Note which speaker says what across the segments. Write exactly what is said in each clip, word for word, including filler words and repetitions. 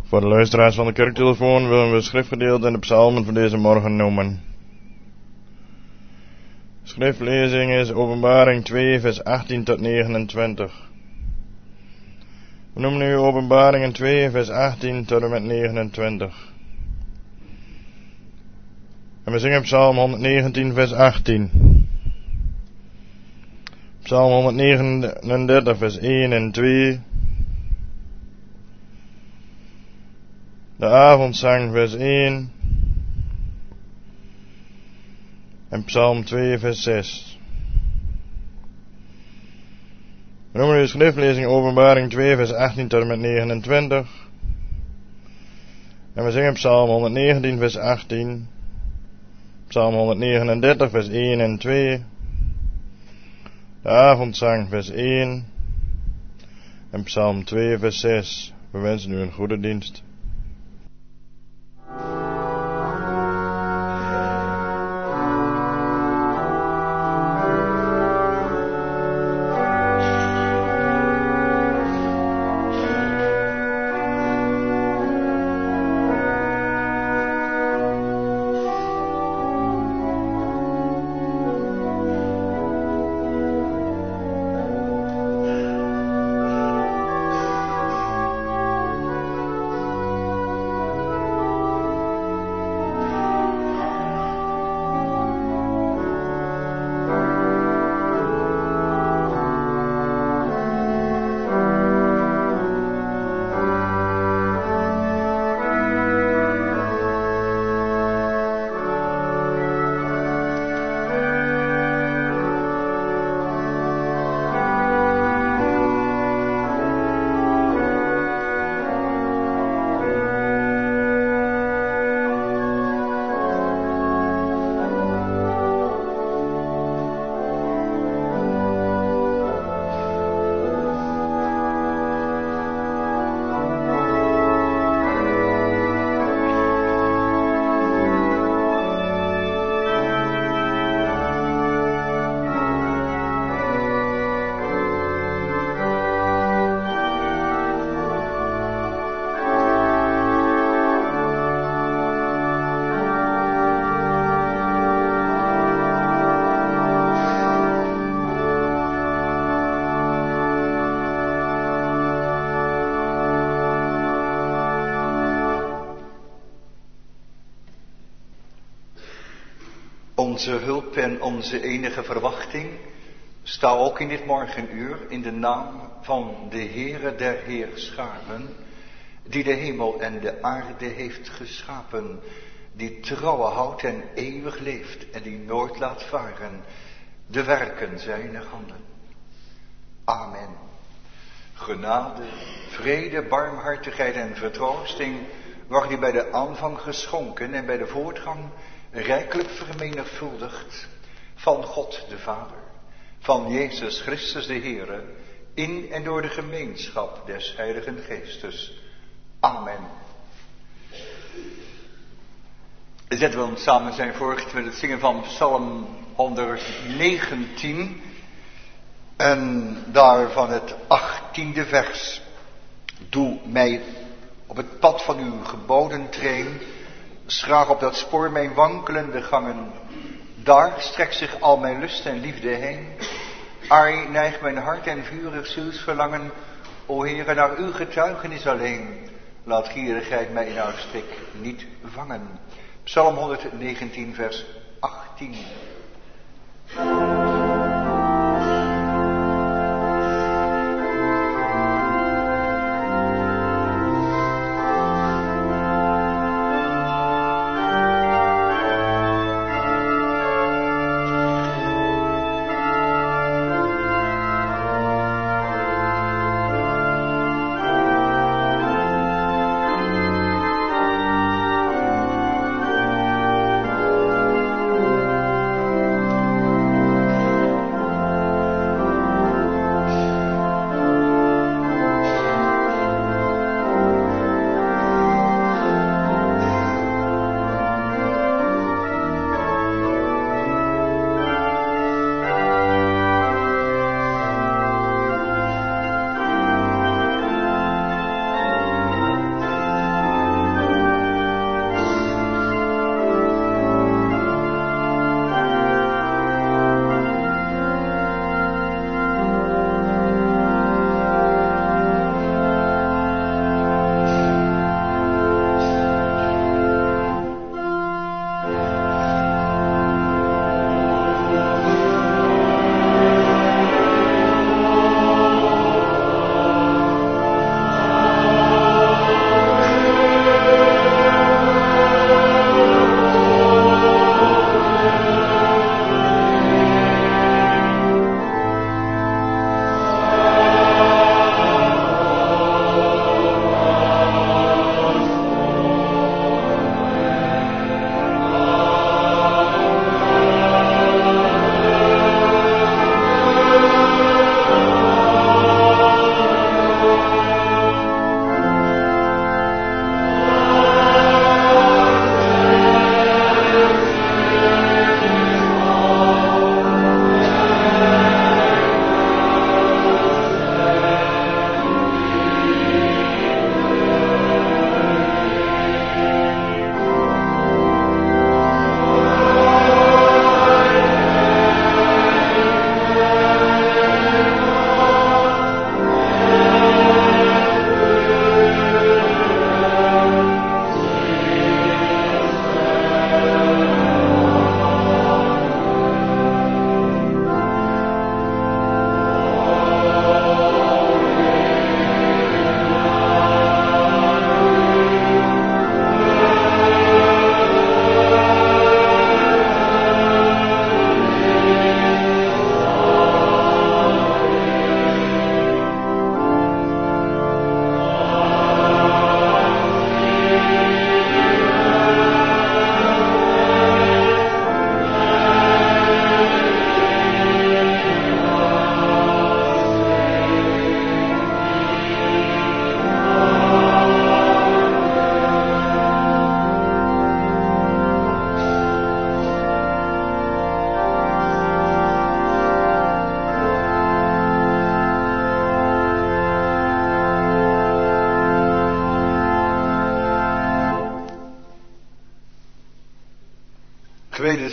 Speaker 1: Voor de luisteraars van de kerktelefoon willen we het schriftgedeelte in de psalmen van deze morgen noemen. Schriftlezing is Openbaring twee vers achttien tot negenentwintig. We noemen nu Openbaringen twee vers achttien tot en met negenentwintig. En we zingen Psalm honderdnegentien vers achttien. Psalm honderdnegenendertig vers één en twee. De avondzang vers één. En Psalm twee vers zes. We noemen nu de schriftlezing Openbaring twee vers achttien tot en met negenentwintig. En we zingen Psalm honderdnegentien vers achttien. Psalm honderdnegenendertig vers één en twee. De avondzang vers één. En Psalm twee vers zes. We wensen u een goede dienst.
Speaker 2: Onze hulp en onze enige verwachting sta ook in dit morgenuur in de naam van de Heere der Heerscharen, die de hemel en de aarde heeft geschapen, die trouwe houdt en eeuwig leeft en die nooit laat varen de werken zijner handen. Amen. Genade, vrede, barmhartigheid en vertroosting worden u bij de aanvang geschonken en bij de voortgang rijkelijk vermenigvuldigd van God de Vader, van Jezus Christus de Heere, in en door de gemeenschap des Heiligen Geestes. Amen. Zetten we ons samen zijn voort met het zingen van Psalm honderdnegentien en daarvan het achttiende vers. Doe mij op het pad van uw geboden treen, schraag op dat spoor mijn wankelende gangen. Daar strekt zich al mijn lust en liefde heen. Ai, neigt mijn hart en vurig zielsverlangen, o Heere, naar uw getuigenis alleen. Laat gierigheid mij in haar strik niet vangen. Psalm honderdnegentien vers achttien.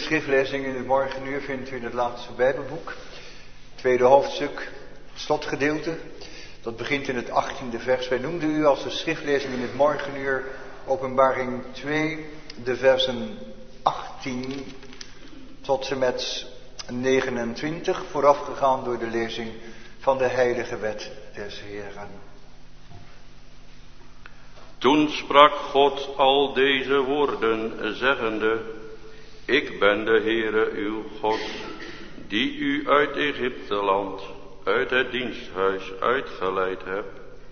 Speaker 2: schriftlezing in het morgenuur vindt u in het laatste Bijbelboek. Tweede hoofdstuk, slotgedeelte. Dat begint in het achttiende vers. Wij noemden u als de schriftlezing in het morgenuur Openbaring twee, de versen achttien tot en met negenentwintig, voorafgegaan door de lezing van de heilige wet des Heeren.
Speaker 3: Toen sprak God al deze woorden, zeggende: Ik ben de Heere uw God, die u uit Egypteland, uit het diensthuis uitgeleid heb.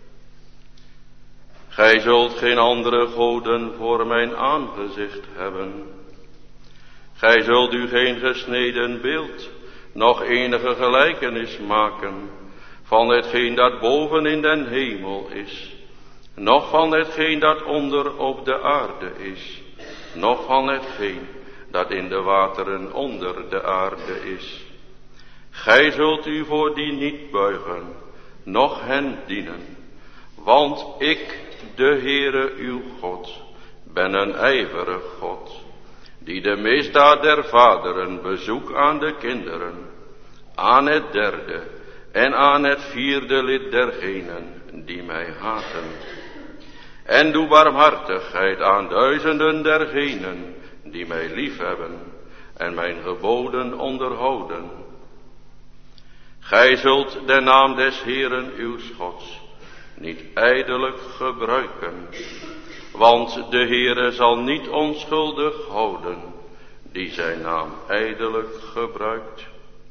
Speaker 3: Gij zult geen andere goden voor mijn aangezicht hebben. Gij zult u geen gesneden beeld, noch enige gelijkenis maken van hetgeen dat boven in den hemel is, noch van hetgeen dat onder op de aarde is, noch van hetgeen dat in de wateren onder de aarde is. Gij zult u voor die niet buigen, noch hen dienen, want ik, de Heere uw God, ben een ijverig God, die de misdaad der vaderen bezoekt aan de kinderen, aan het derde en aan het vierde lid dergenen die mij haten. En doe barmhartigheid aan duizenden dergenen die mij liefhebben en mijn geboden onderhouden. Gij zult de naam des Heeren uw Gods niet ijdelijk gebruiken, want de Heere zal niet onschuldig houden die zijn naam ijdelijk gebruikt.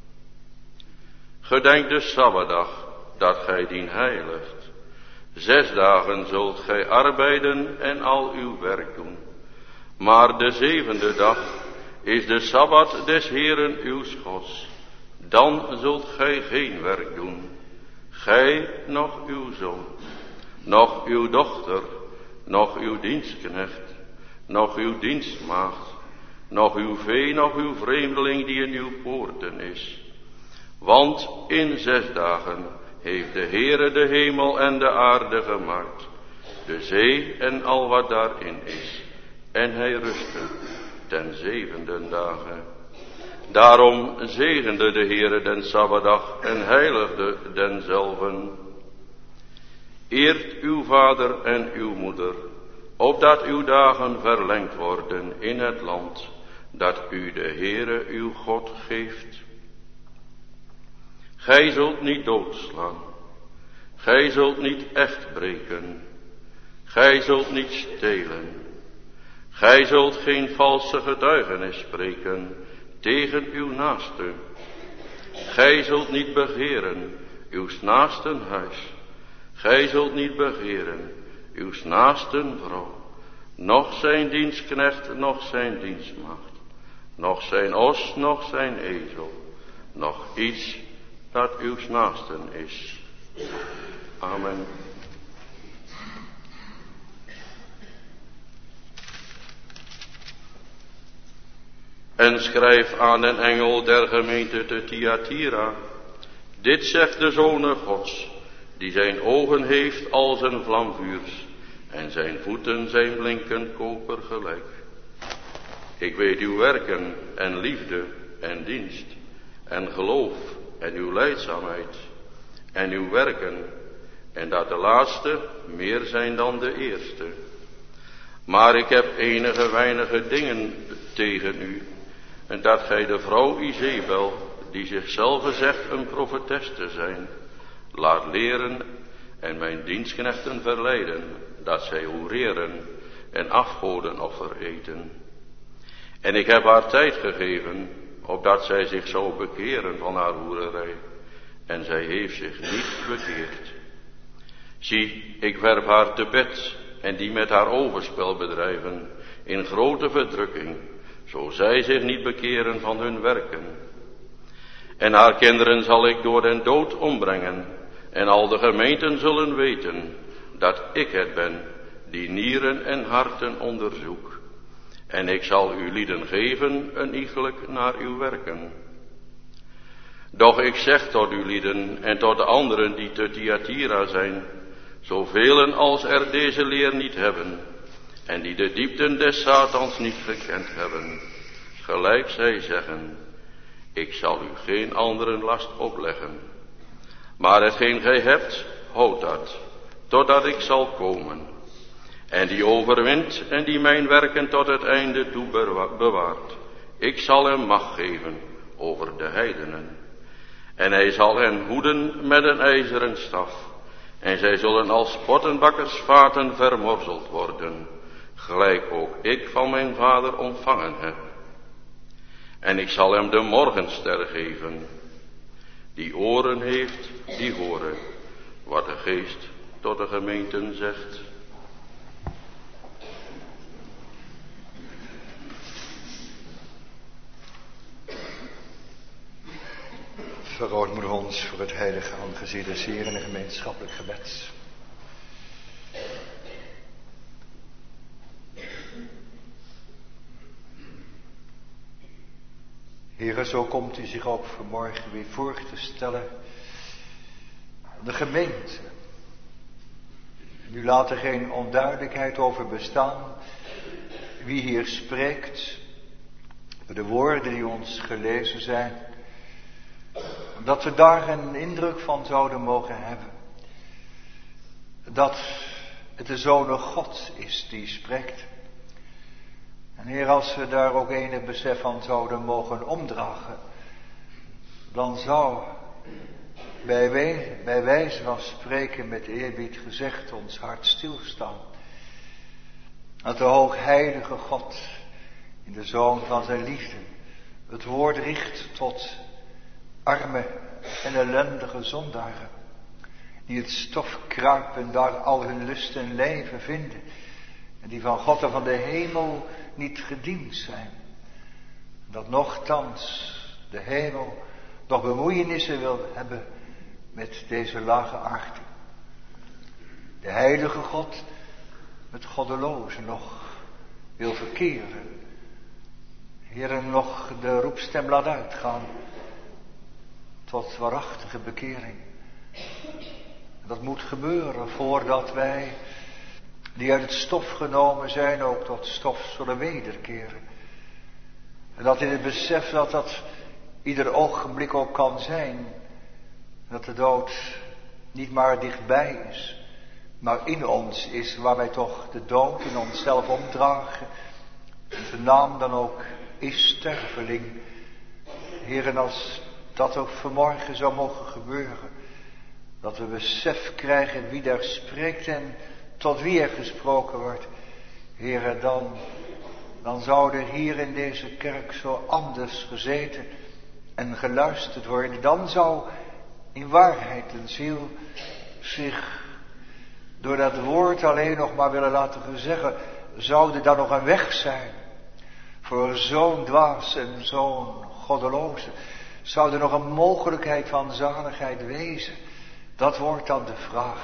Speaker 3: Gedenk de Sabbatdag, dat gij dien heiligt. Zes dagen zult gij arbeiden en al uw werk doen. Maar de zevende dag is de Sabbat des Heeren uw Gods. Dan zult gij geen werk doen, gij, noch uw zoon, noch uw dochter, noch uw dienstknecht, noch uw dienstmaagd, noch uw vee, noch uw vreemdeling die in uw poorten is. Want in zes dagen heeft de Heere de hemel en de aarde gemaakt, de zee en al wat daarin is, en hij rustte ten zevende dagen. Daarom zegende de Heere den Sabbatdag en heiligde denzelven. Eert uw vader en uw moeder, opdat uw dagen verlengd worden in het land, dat u de Heere uw God geeft. Gij zult niet doodslaan, gij zult niet echt breken, gij zult niet stelen, gij zult geen valse getuigenis spreken tegen uw naaste. Gij zult niet begeren uw naasten huis, gij zult niet begeren uw naasten vrouw, noch zijn dienstknecht, noch zijn dienstmaagd, noch zijn os, noch zijn ezel, noch iets dat uw naasten is. Amen. En schrijf aan een engel der gemeente te Thyatira: dit zegt de Zoon Gods, die zijn ogen heeft als een vlam vuurs, en zijn voeten zijn blinkend koper gelijk. Ik weet uw werken en liefde en dienst en geloof en uw lijdzaamheid en uw werken, en dat de laatste meer zijn dan de eerste. Maar ik heb enige weinige dingen tegen u, en dat gij de vrouw Izebel, die zichzelf zegt een profetes te zijn, laat leren en mijn dienstknechten verleiden, dat zij hoereren en afgodenoffer eten. En ik heb haar tijd gegeven, opdat zij zich zou bekeren van haar hoererij, en zij heeft zich niet bekeerd. Zie, ik werp haar te bed, en die met haar overspel bedrijven, in grote verdrukking, zo zij zich niet bekeren van hun werken. En haar kinderen zal ik door den dood ombrengen, en al de gemeenten zullen weten, dat ik het ben, die nieren en harten onderzoek. En ik zal u lieden geven een iegelijk naar uw werken. Doch ik zeg tot uw lieden en tot de anderen die te Thyatira zijn, zoveel als er deze leer niet hebben, en die de diepten des Satans niet gekend hebben, gelijk zij zeggen, ik zal u geen anderen last opleggen. Maar hetgeen gij hebt, houd dat, totdat ik zal komen. En die overwint en die mijn werken tot het einde toe bewaart. Ik zal hem macht geven over de heidenen. En hij zal hen hoeden met een ijzeren staf. En zij zullen als pottenbakkersvaten vermorzeld worden, gelijk ook ik van mijn vader ontvangen heb. En ik zal hem de morgenster geven. Die oren heeft, die horen wat de geest tot de gemeenten zegt.
Speaker 2: Verootmoedig ons voor het heilige aangezicht des Heeren in een gemeenschappelijk gebed. Heere, zo komt u zich ook vanmorgen weer voor te stellen. De gemeente. Nu laat er geen onduidelijkheid over bestaan. Wie hier spreekt. De woorden die ons gelezen zijn. Dat we daar een indruk van zouden mogen hebben. Dat het de Zoon God is die spreekt. En Heer, als we daar ook enig besef van zouden mogen omdragen, dan zou bij, wij, bij wijze van spreken met eerbied gezegd ons hart stilstaan. Dat de hoogheilige God in de Zoon van zijn liefde het woord richt tot arme en ellendige zondaren, die het stof kruipen en daar al hun lust en leven vinden, en die van God en van de hemel niet gediend zijn. Dat nochtans de hemel nog bemoeienissen wil hebben met deze lage aarde. De heilige God met goddelozen nog wil verkeren. Heren, nog de roepstem laat uitgaan tot waarachtige bekering. Dat moet gebeuren voordat wij, die uit het stof genomen zijn, ook tot stof zullen wederkeren. En dat in het besef dat dat ieder ogenblik ook kan zijn, dat de dood niet maar dichtbij is, maar in ons is, waar wij toch de dood in onszelf omdragen. Onze naam dan ook is sterveling. Heren, als dat ook vanmorgen zou mogen gebeuren, dat we besef krijgen wie daar spreekt en tot wie er gesproken wordt. Heren, dan, dan zou er hier in deze kerk zo anders gezeten en geluisterd worden. Dan zou in waarheid een ziel zich door dat woord alleen nog maar willen laten zeggen, zou er dan nog een weg zijn voor zo'n dwaas en zo'n goddeloze? Zou er nog een mogelijkheid van zaligheid wezen? Dat wordt dan de vraag.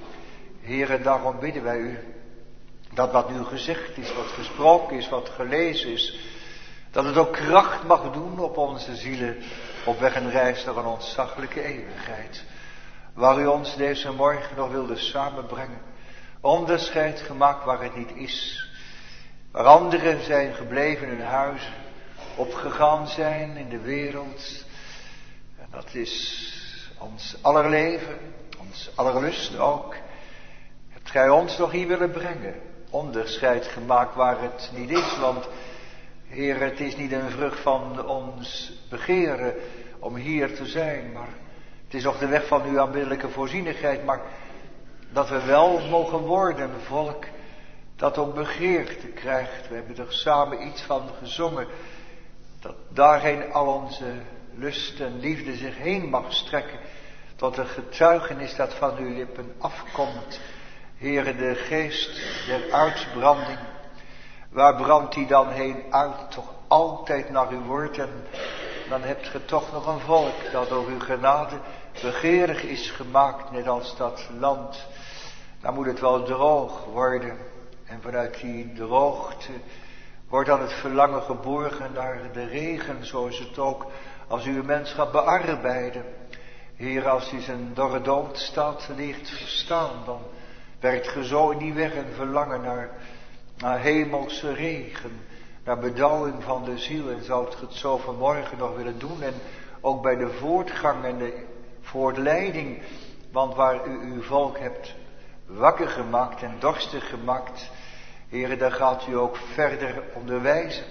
Speaker 2: Heren, daarom bidden wij u, dat wat nu gezegd is, wat gesproken is, wat gelezen is, dat het ook kracht mag doen op onze zielen, op weg en reis naar een ontzaglijke eeuwigheid, waar u ons deze morgen nog wilde samenbrengen. Onderscheid gemaakt waar het niet is, waar anderen zijn gebleven in hun huizen, opgegaan zijn in de wereld. En dat is ons aller leven, ons aller lust ook. Hebt gij ons nog hier willen brengen? Onderscheid gemaakt waar het niet is, want Heer, het is niet een vrucht van ons begeren om hier te zijn, maar het is nog de weg van uw aanbiddelijke voorzienigheid, maar dat we wel mogen worden een volk dat ook begeerte krijgt. We hebben er samen iets van gezongen, dat daarheen al onze lust en liefde zich heen mag strekken, tot een getuigenis dat van uw lippen afkomt. Heere, de geest der uitbranding, waar brandt die dan heen uit? Toch altijd naar uw woord, en dan hebt ge toch nog een volk dat door uw genade begeerig is gemaakt, net als dat land. Dan moet het wel droog worden, en vanuit die droogte wordt dan het verlangen geborgen naar de regen, zoals het ook als u uw mens gaat bearbeiden. Heer, als hij zijn dorre dood staat ligt verstaan, dan werkt ge zo in die weg een verlangen naar, naar hemelse regen. naar bedouwing van de ziel. En zou het zo vanmorgen nog willen doen. En ook bij de voortgang en de voortleiding. Want waar u uw volk hebt wakker gemaakt en dorstig gemaakt. Heere, daar gaat u ook verder onderwijzen.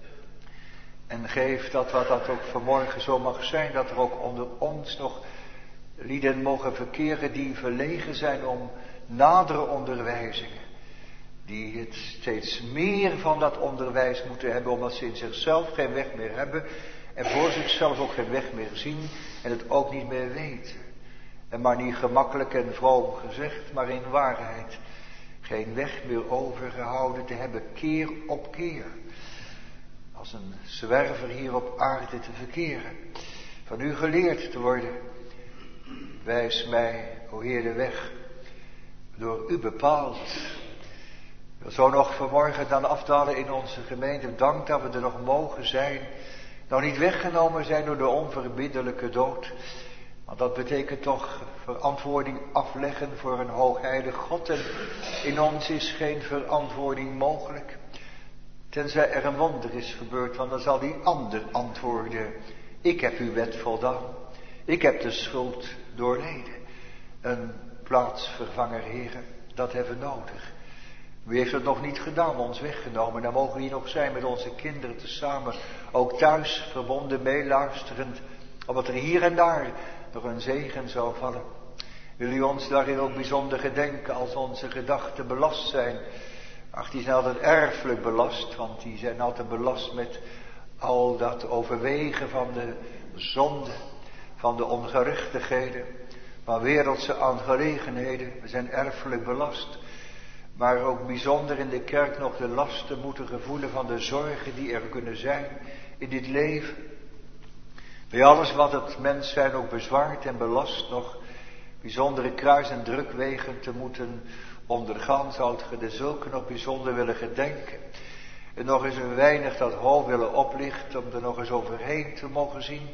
Speaker 2: En geef dat wat dat ook vanmorgen zo mag zijn. Dat er ook onder ons nog lieden mogen verkeren die verlegen zijn om nadere onderwijzingen. Die het steeds meer van dat onderwijs moeten hebben, omdat ze in zichzelf geen weg meer hebben. En voor zichzelf ook geen weg meer zien en het ook niet meer weten. En maar niet gemakkelijk en vroom gezegd, maar in waarheid geen weg meer overgehouden te hebben, keer op keer. Als een zwerver hier op aarde te verkeren. Van u geleerd te worden. Wijs mij, o Heer, de weg. Door u bepaald. We zullen nog vanmorgen dan afdalen in onze gemeente. Dank dat we er nog mogen zijn. Nog niet weggenomen zijn door de onverbiddelijke dood. Want dat betekent toch verantwoording afleggen voor een hoogheilig God. En in ons is geen verantwoording mogelijk. Tenzij er een wonder is gebeurd, want dan zal die ander antwoorden. Ik heb uw wet voldaan. Ik heb de schuld doorleden. Een plaatsvervanger, heren, dat hebben we nodig. U heeft het nog niet gedaan, ons weggenomen. Dan mogen we hier nog zijn met onze kinderen tezamen. Ook thuis, verbonden, meeluisterend. Omdat er hier en daar nog een zegen zou vallen. Wil u ons daarin ook bijzonder gedenken als onze gedachten belast zijn. Ach, die zijn altijd erfelijk belast. Want die zijn altijd belast met al dat overwegen van de zonde. Van de ongerechtigheden. Van wereldse aangelegenheden. We zijn erfelijk belast. Maar ook bijzonder in de kerk nog de lasten moeten gevoelen van de zorgen die er kunnen zijn in dit leven. Bij alles wat het mens zijn ook bezwaart en belast nog bijzondere kruis- en drukwegen te moeten ondergaan, zou het de zulke nog bijzonder willen gedenken. En nog eens een weinig dat hoofd willen oplichten om er nog eens overheen te mogen zien.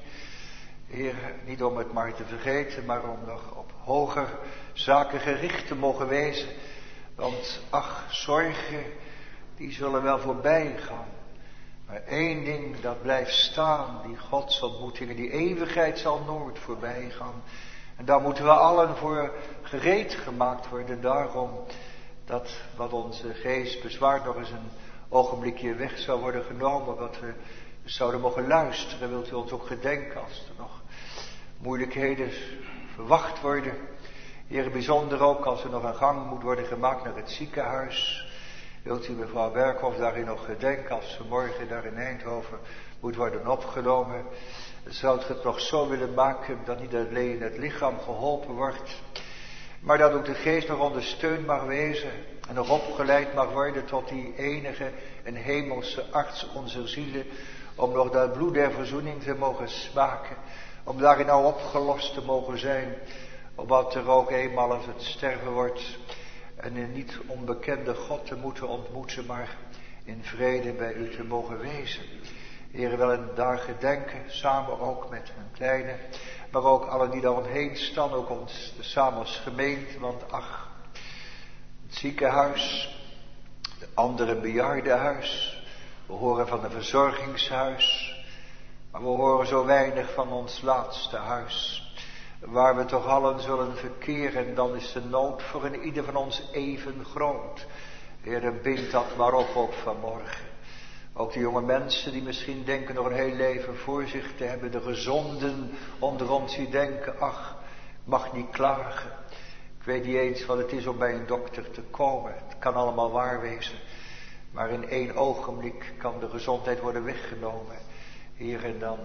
Speaker 2: Heer, niet om het maar te vergeten, maar om nog op hoger zaken gericht te mogen wezen. Want ach, zorgen, die zullen wel voorbij gaan. Maar één ding dat blijft staan, die godsontmoetingen, die eeuwigheid zal nooit voorbij gaan. En daar moeten we allen voor gereed gemaakt worden. Daarom dat wat onze geest bezwaart nog eens een ogenblikje weg zou worden genomen. Wat we zouden mogen luisteren. Wilt u ons ook gedenken als er nog moeilijkheden verwacht worden. Heer, bijzonder ook als er nog een gang moet worden gemaakt naar het ziekenhuis. Wilt u mevrouw Berghoff daarin nog gedenken als ze morgen daar in Eindhoven moet worden opgenomen. Zou het het nog zo willen maken dat niet alleen het lichaam geholpen wordt. Maar dat ook de geest nog ondersteund mag wezen. En nog opgeleid mag worden tot die enige en hemelse arts onze zielen. Om nog dat bloed der verzoening te mogen smaken. Om daarin nou opgelost te mogen zijn. Omdat er ook eenmaal als het sterven wordt. En een niet onbekende God te moeten ontmoeten. Maar in vrede bij u te mogen wezen. Heer, wel en daar gedenken. Samen ook met een kleine. Maar ook allen die daar omheen staan. Ook ons samen als gemeente. Want ach. Het ziekenhuis. De andere bejaardenhuis. We horen van een verzorgingshuis. Maar we horen zo weinig van ons laatste huis. Waar we toch allen zullen verkeren. Dan is de nood voor een ieder van ons even groot. Heer, bind dat maar op ook vanmorgen. Ook de jonge mensen die misschien denken nog een heel leven voor zich te hebben. De gezonden onder ons die denken, ach, ik mag niet klagen. Ik weet niet eens wat het is om bij een dokter te komen. Het kan allemaal waar wezen. Maar in één ogenblik kan de gezondheid worden weggenomen. Heer, en dan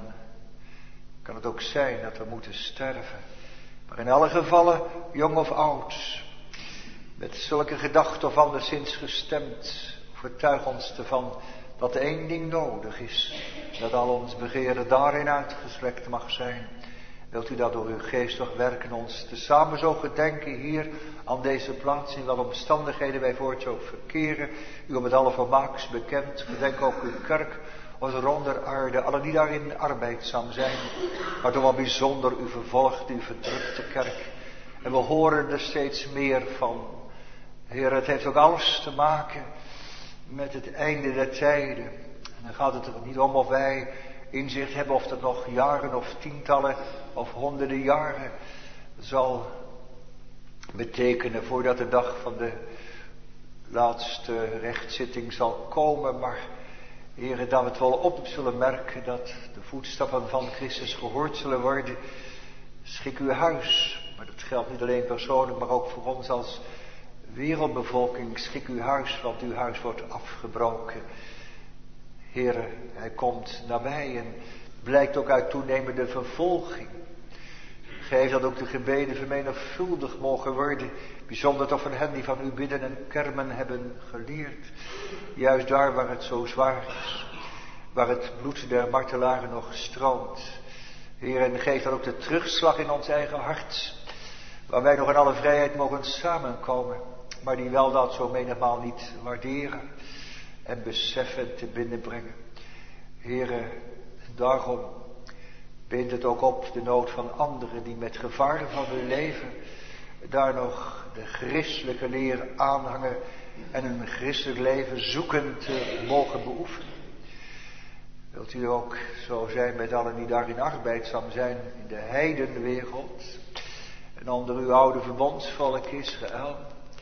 Speaker 2: kan het ook zijn dat we moeten sterven. Maar in alle gevallen, jong of oud, met zulke gedachten of anderszins gestemd, vertuig ons ervan dat er één ding nodig is. Dat al ons begeren daarin uitgestrekt mag zijn. Wilt u dat door uw geest toch werken, ons tezamen zo gedenken hier aan deze plaats, in welke omstandigheden wij voorts ook verkeren. U om het alle vermaaks bekend, gedenk ook uw kerk, onze ronder aarde, allen die daarin arbeidzaam zijn. Maar toch wel bijzonder u vervolgt, uw verdrukte kerk. En we horen er steeds meer van. Heer, het heeft ook alles te maken met het einde der tijden. En dan gaat het er niet om of wij inzicht hebben of dat nog jaren of tientallen of honderden jaren zal betekenen voordat de dag van de laatste rechtszitting zal komen. Maar Heere, dat we het wel op zullen merken dat de voetstappen van Christus gehoord zullen worden. Schik uw huis. Maar dat geldt niet alleen persoonlijk, maar ook voor ons als wereldbevolking. Schik uw huis, want uw huis wordt afgebroken. Heere, hij komt nabij en blijkt ook uit toenemende vervolging. Geef dat ook de gebeden vermenigvuldigd mogen worden. Bijzonder toch van hen die van u bidden en kermen hebben geleerd. Juist daar waar het zo zwaar is. Waar het bloed der martelaren nog stroomt. Heer, en geef dan ook de terugslag in ons eigen hart. Waar wij nog in alle vrijheid mogen samenkomen. Maar die wel dat zo menigmaal niet waarderen. En beseffen te binnenbrengen. Heere, daarom bind het ook op de nood van anderen die met gevaar van hun leven daar nog de christelijke leer aanhangen en hun christelijk leven zoeken te mogen beoefenen. Wilt u ook zo zijn met allen die daarin arbeidzaam zijn in de heidenwereld en onder uw oude verbondsvolk Israël,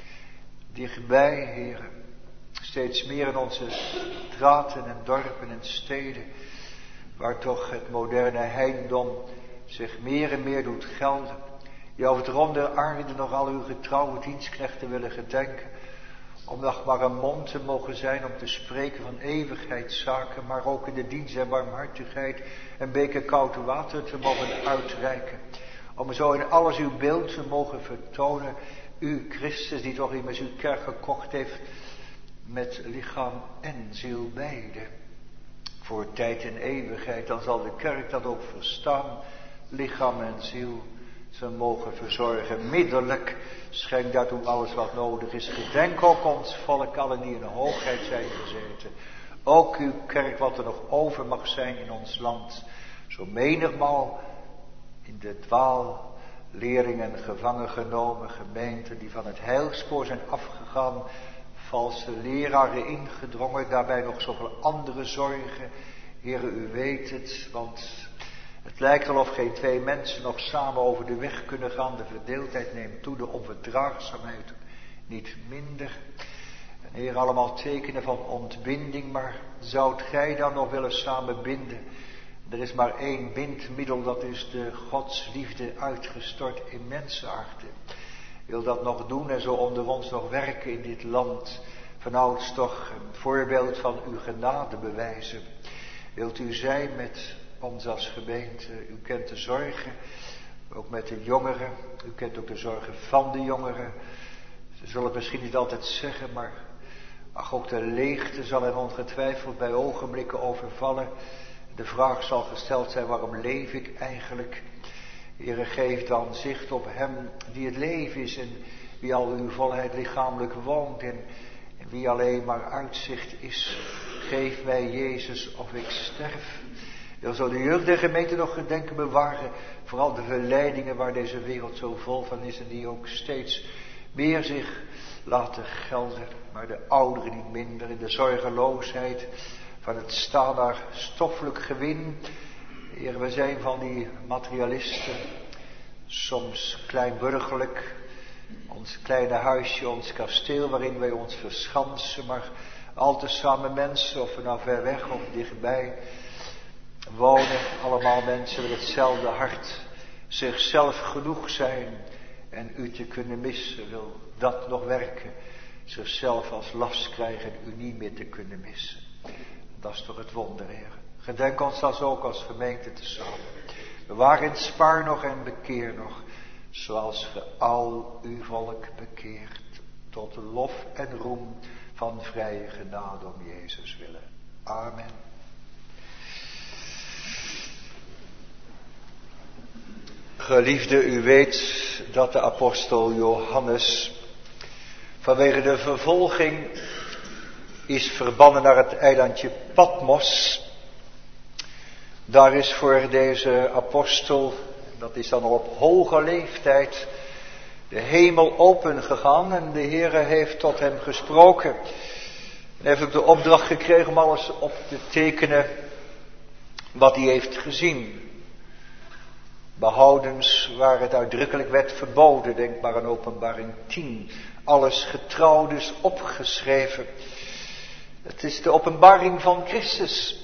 Speaker 2: dichtbij, Heere, steeds meer in onze straten en dorpen en steden, waar toch het moderne heidendom zich meer en meer doet gelden. Die over het rond der aarde nog al uw getrouwe dienstknechten willen gedenken. Om nog maar een mond te mogen zijn om te spreken van eeuwigheidszaken. Maar ook in de dienst der barmhartigheid een beker koud water te mogen uitreiken. Om zo in alles uw beeld te mogen vertonen. U Christus die toch immers uw kerk gekocht heeft met lichaam en ziel beide. Voor tijd en eeuwigheid, dan zal de kerk dat ook verstaan. Lichaam en ziel ze mogen verzorgen. Middelijk schenk daartoe alles wat nodig is. Gedenk ook ons volk, allen die in de hoogheid zijn gezeten. Ook uw kerk wat er nog over mag zijn in ons land. Zo menigmaal in de dwaalleringen gevangen genomen gemeenten die van het heilspoor zijn afgegaan. Valse leraren ingedrongen, daarbij nog zoveel andere zorgen. Heere, u weet het, want het lijkt wel of geen twee mensen nog samen over de weg kunnen gaan. De verdeeldheid neemt toe, de onverdraagzaamheid niet minder. En Heer, allemaal tekenen van ontbinding, maar zoudt gij dan nog willen samenbinden? Er is maar één bindmiddel, dat is de godsliefde uitgestort in mensenharten. Wil dat nog doen en zo onder ons nog werken in dit land. Vanouds toch een voorbeeld van uw genade bewijzen. Wilt u zijn met ons als gemeente. U kent de zorgen, ook met de jongeren. U kent ook de zorgen van de jongeren. Ze zullen het misschien niet altijd zeggen, maar ach, ook de leegte zal hen ongetwijfeld bij ogenblikken overvallen. De vraag zal gesteld zijn, waarom leef ik eigenlijk? Heere, geef dan zicht op hem die het leven is en wie al uw volheid lichamelijk woont en, en wie alleen maar uitzicht is. Geef mij Jezus of ik sterf. Wil zo de jeugd der gemeente nog gedenken bewaren. Vooral de verleidingen waar deze wereld zo vol van is en die ook steeds meer zich laten gelden. Maar de ouderen niet minder in de zorgeloosheid van het staan naar stoffelijk gewin. Heer, we zijn van die materialisten, soms kleinburgerlijk, ons kleine huisje, ons kasteel waarin wij ons verschansen, maar al te samen mensen, of we nou ver weg of dichtbij wonen, allemaal mensen met hetzelfde hart, zichzelf genoeg zijn en u te kunnen missen, wil dat nog werken, zichzelf als last krijgen en u niet meer te kunnen missen. Dat is toch het wonder, Heer. Gedenk ons dat ook als gemeente tezamen. Bewaar en spaar nog en bekeer nog, zoals ge al uw volk bekeert, tot lof en roem van vrije genade om Jezus willen. Amen. Geliefde, u weet dat de apostel Johannes vanwege de vervolging is verbannen naar het eilandje Patmos. Daar is voor deze apostel, dat is dan al op hoge leeftijd, de hemel open gegaan en de Heere heeft tot hem gesproken. Hij heeft ook de opdracht gekregen om alles op te tekenen wat hij heeft gezien. Behoudens waar het uitdrukkelijk werd verboden, denk maar aan Openbaring tien. Alles getrouw dus opgeschreven. Het is de openbaring van Christus,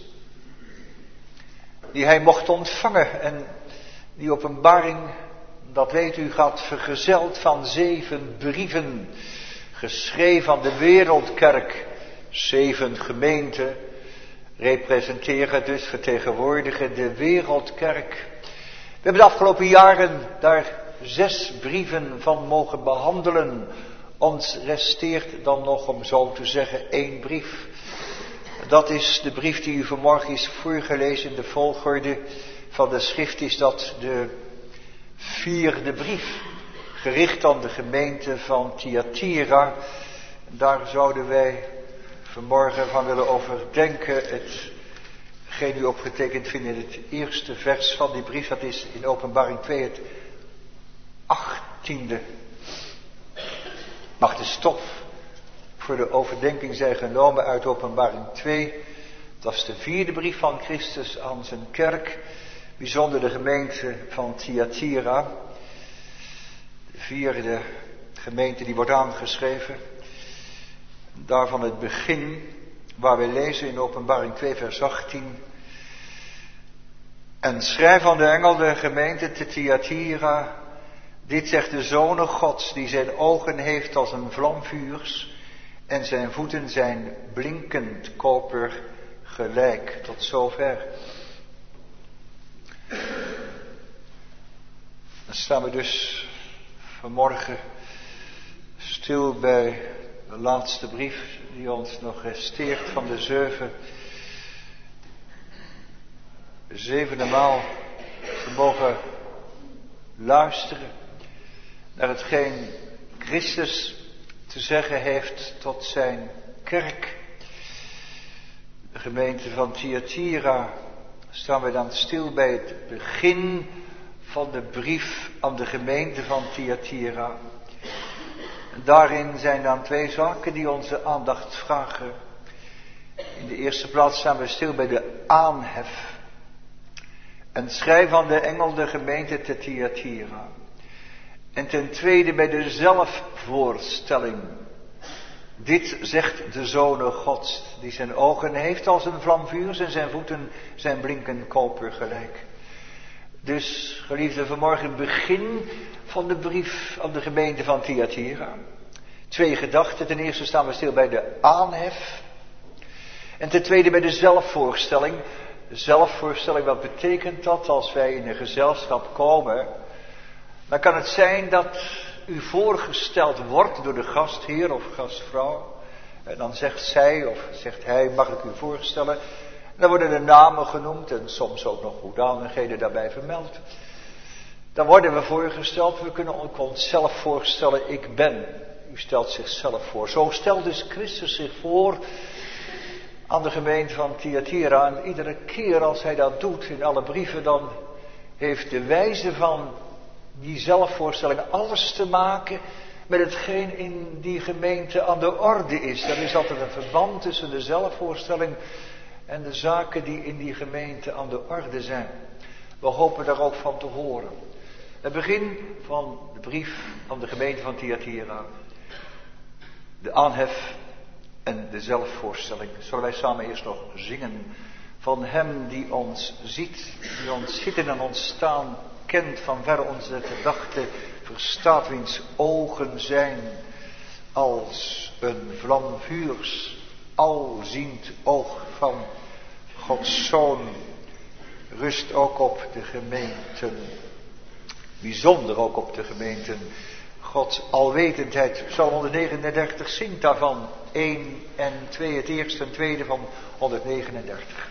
Speaker 2: die hij mocht ontvangen. En die openbaring, dat weet u, gaat vergezeld van zeven brieven, geschreven aan de wereldkerk. Zeven gemeenten representeren dus, vertegenwoordigen de wereldkerk. We hebben de afgelopen jaren daar zes brieven van mogen behandelen. Ons resteert dan nog, om zo te zeggen, één brief. Dat is de brief die u vanmorgen is voorgelezen in de volgorde van de schrift. Is dat de vierde brief, gericht aan de gemeente van Thyatira. Daar zouden wij vanmorgen van willen overdenken. Hetgeen u opgetekend vindt in het eerste vers van die brief, dat is in Openbaring twee het achttiende. Mag de stof voor de overdenking zijn genomen uit Openbaring twee. Dat is de vierde brief van Christus aan zijn kerk, bijzonder de gemeente van Thyatira. De vierde gemeente die wordt aangeschreven. Daarvan het begin, waar we lezen in Openbaring twee vers achttien. En schrijf aan de engel de gemeente te Thyatira. Dit zegt de Zoon Gods, die zijn ogen heeft als een vlamvuurs en zijn voeten zijn blinkend koper gelijk. Tot zover. Dan staan we dus vanmorgen stil bij de laatste brief die ons nog resteert van de zeven. De zevende maal we mogen luisteren naar hetgeen Christus te zeggen heeft tot zijn kerk. De gemeente van Thyatira, staan we dan stil bij het begin van de brief aan de gemeente van Thyatira. En daarin zijn dan twee zaken die onze aandacht vragen. In de eerste plaats staan we stil bij de aanhef. En schrijf aan de engel de gemeente te Thyatira. En ten tweede bij de zelfvoorstelling. Dit zegt de Zoon Gods, die zijn ogen heeft als een vlamvuurs en zijn voeten zijn blinkend koper gelijk. Dus, geliefde, vanmorgen het begin van de brief aan de gemeente van Thyatira. Twee gedachten. Ten eerste staan we stil bij de aanhef. En ten tweede bij de zelfvoorstelling. De zelfvoorstelling, wat betekent dat als wij in een gezelschap komen? Dan kan het zijn dat u voorgesteld wordt door de gastheer of gastvrouw. En dan zegt zij of zegt hij, mag ik u voorstellen? En dan worden de namen genoemd en soms ook nog hoedanigheden daarbij vermeld. Dan worden we voorgesteld, we kunnen ook onszelf voorstellen, ik ben. U stelt zichzelf voor. Zo stelt dus Christus zich voor aan de gemeente van Thyatira. En iedere keer als hij dat doet in alle brieven, dan heeft de wijze van die zelfvoorstelling alles te maken met hetgeen in die gemeente aan de orde is. Er is altijd een verband tussen de zelfvoorstelling en de zaken die in die gemeente aan de orde zijn. We hopen daar ook van te horen. Het begin van de brief aan de gemeente van Thyatira. De aanhef en de zelfvoorstelling. Zullen wij samen eerst nog zingen van hem die ons ziet, die ons zitten en ons staan kent, van ver onze gedachten verstaat, wiens ogen zijn als een vlamvuurs, alziend oog van Gods Zoon, rust ook op de gemeenten, bijzonder ook op de gemeenten. Gods alwetendheid, Psalm honderdnegenendertig zingt daarvan, één en twee, het eerste en tweede van honderdnegenendertig.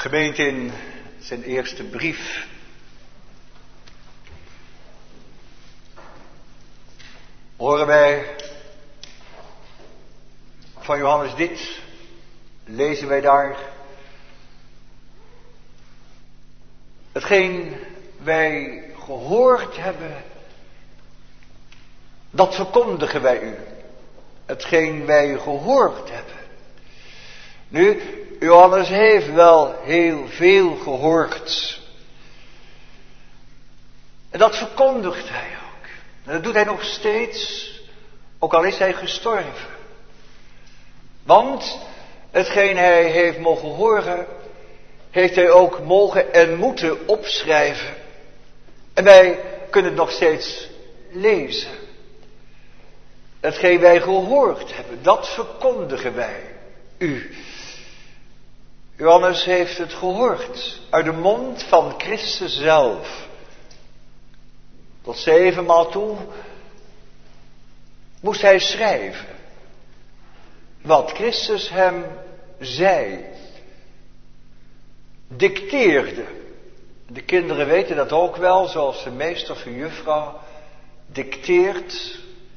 Speaker 2: Gemeente, in zijn eerste brief horen wij van Johannes dit, lezen wij daar: hetgeen wij gehoord hebben, dat verkondigen wij u. Hetgeen wij gehoord hebben. Nu, Johannes heeft wel heel veel gehoord. En dat verkondigt hij ook. En dat doet hij nog steeds, ook al is hij gestorven. Want hetgeen hij heeft mogen horen, heeft hij ook mogen en moeten opschrijven. En wij kunnen het nog steeds lezen. Hetgeen wij gehoord hebben, dat verkondigen wij u. Johannes heeft het gehoord uit de mond van Christus zelf. Tot zevenmaal toe moest hij schrijven wat Christus hem zei, dicteerde. De kinderen weten dat ook wel, zoals de meester of de juffrouw dicteert.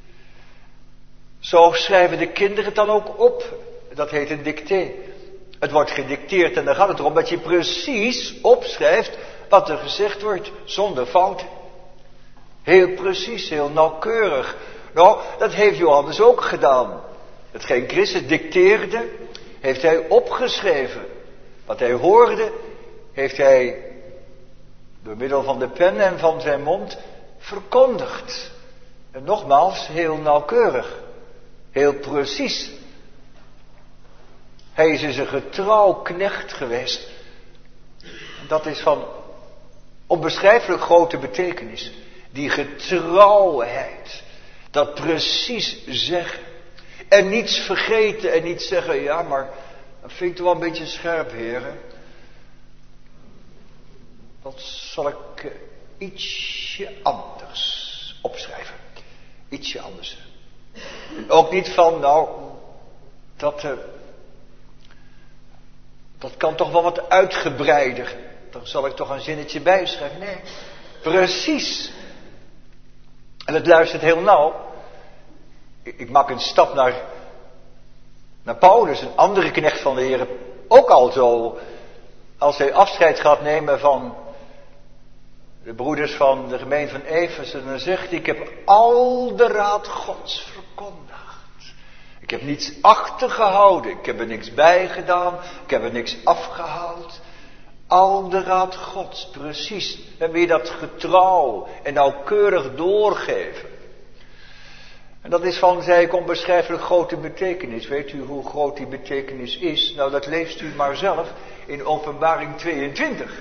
Speaker 2: Zo schrijven de kinderen het dan ook op. Dat heet een dicté. Het wordt gedicteerd en dan gaat het erom dat je precies opschrijft wat er gezegd wordt, zonder fouten. Heel precies, heel nauwkeurig. Nou, dat heeft Johannes ook gedaan. Hetgeen Christus dicteerde, heeft hij opgeschreven. Wat hij hoorde, heeft hij door middel van de pen en van zijn mond verkondigd. En nogmaals, heel nauwkeurig. Heel precies. Hij is dus een getrouw knecht geweest. Dat is van onbeschrijfelijk grote betekenis. Die getrouwheid. Dat precies zeggen. En niets vergeten en niet zeggen, ja maar dat vind ik toch wel een beetje scherp, heren. Dat zal ik uh, ietsje anders opschrijven. Ietsje anders. Ook niet van, nou, dat, uh, dat kan toch wel wat uitgebreider. Dan zal ik toch een zinnetje bijschrijven. Nee, precies. En het luistert heel nauw. Ik maak een stap naar, naar Paulus, een andere knecht van de Heer. Ook al zo, als hij afscheid gaat nemen van de broeders van de gemeente van Efeze, dan zegt hij: ik heb al de raad Gods verkondigd. Ik heb niets achtergehouden, ik heb er niks bij gedaan, ik heb er niks afgehaald. Al de raad Gods, precies. En weer dat getrouw en nauwkeurig doorgeven. En dat is van, zei ik, onbeschrijfelijk grote betekenis. Weet u hoe groot die betekenis is? Nou, dat leest u maar zelf in Openbaring tweeëntwintig.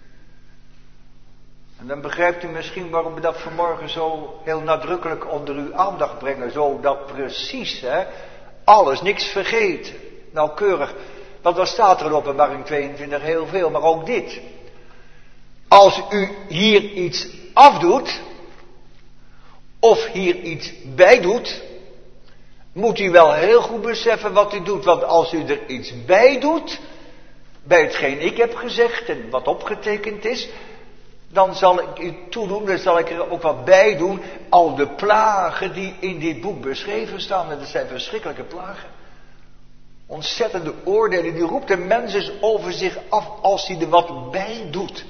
Speaker 2: En dan begrijpt u misschien waarom we dat vanmorgen zo heel nadrukkelijk onder uw aandacht brengen. Zo dat precies, hè. Alles, niks vergeten. Nauwkeurig. Want dan staat er in Openbaring tweeëntwintig heel veel, maar ook dit. Als u hier iets afdoet, of hier iets bij doet, moet u wel heel goed beseffen wat u doet. Want als u er iets bij doet, bij hetgeen ik heb gezegd en wat opgetekend is, dan zal ik u toedoen, dan zal ik er ook wat bij doen, al de plagen die in dit boek beschreven staan. En dat zijn verschrikkelijke plagen. Ontzettende oordelen, die roept de mens eens over zich af als hij er wat bij doet.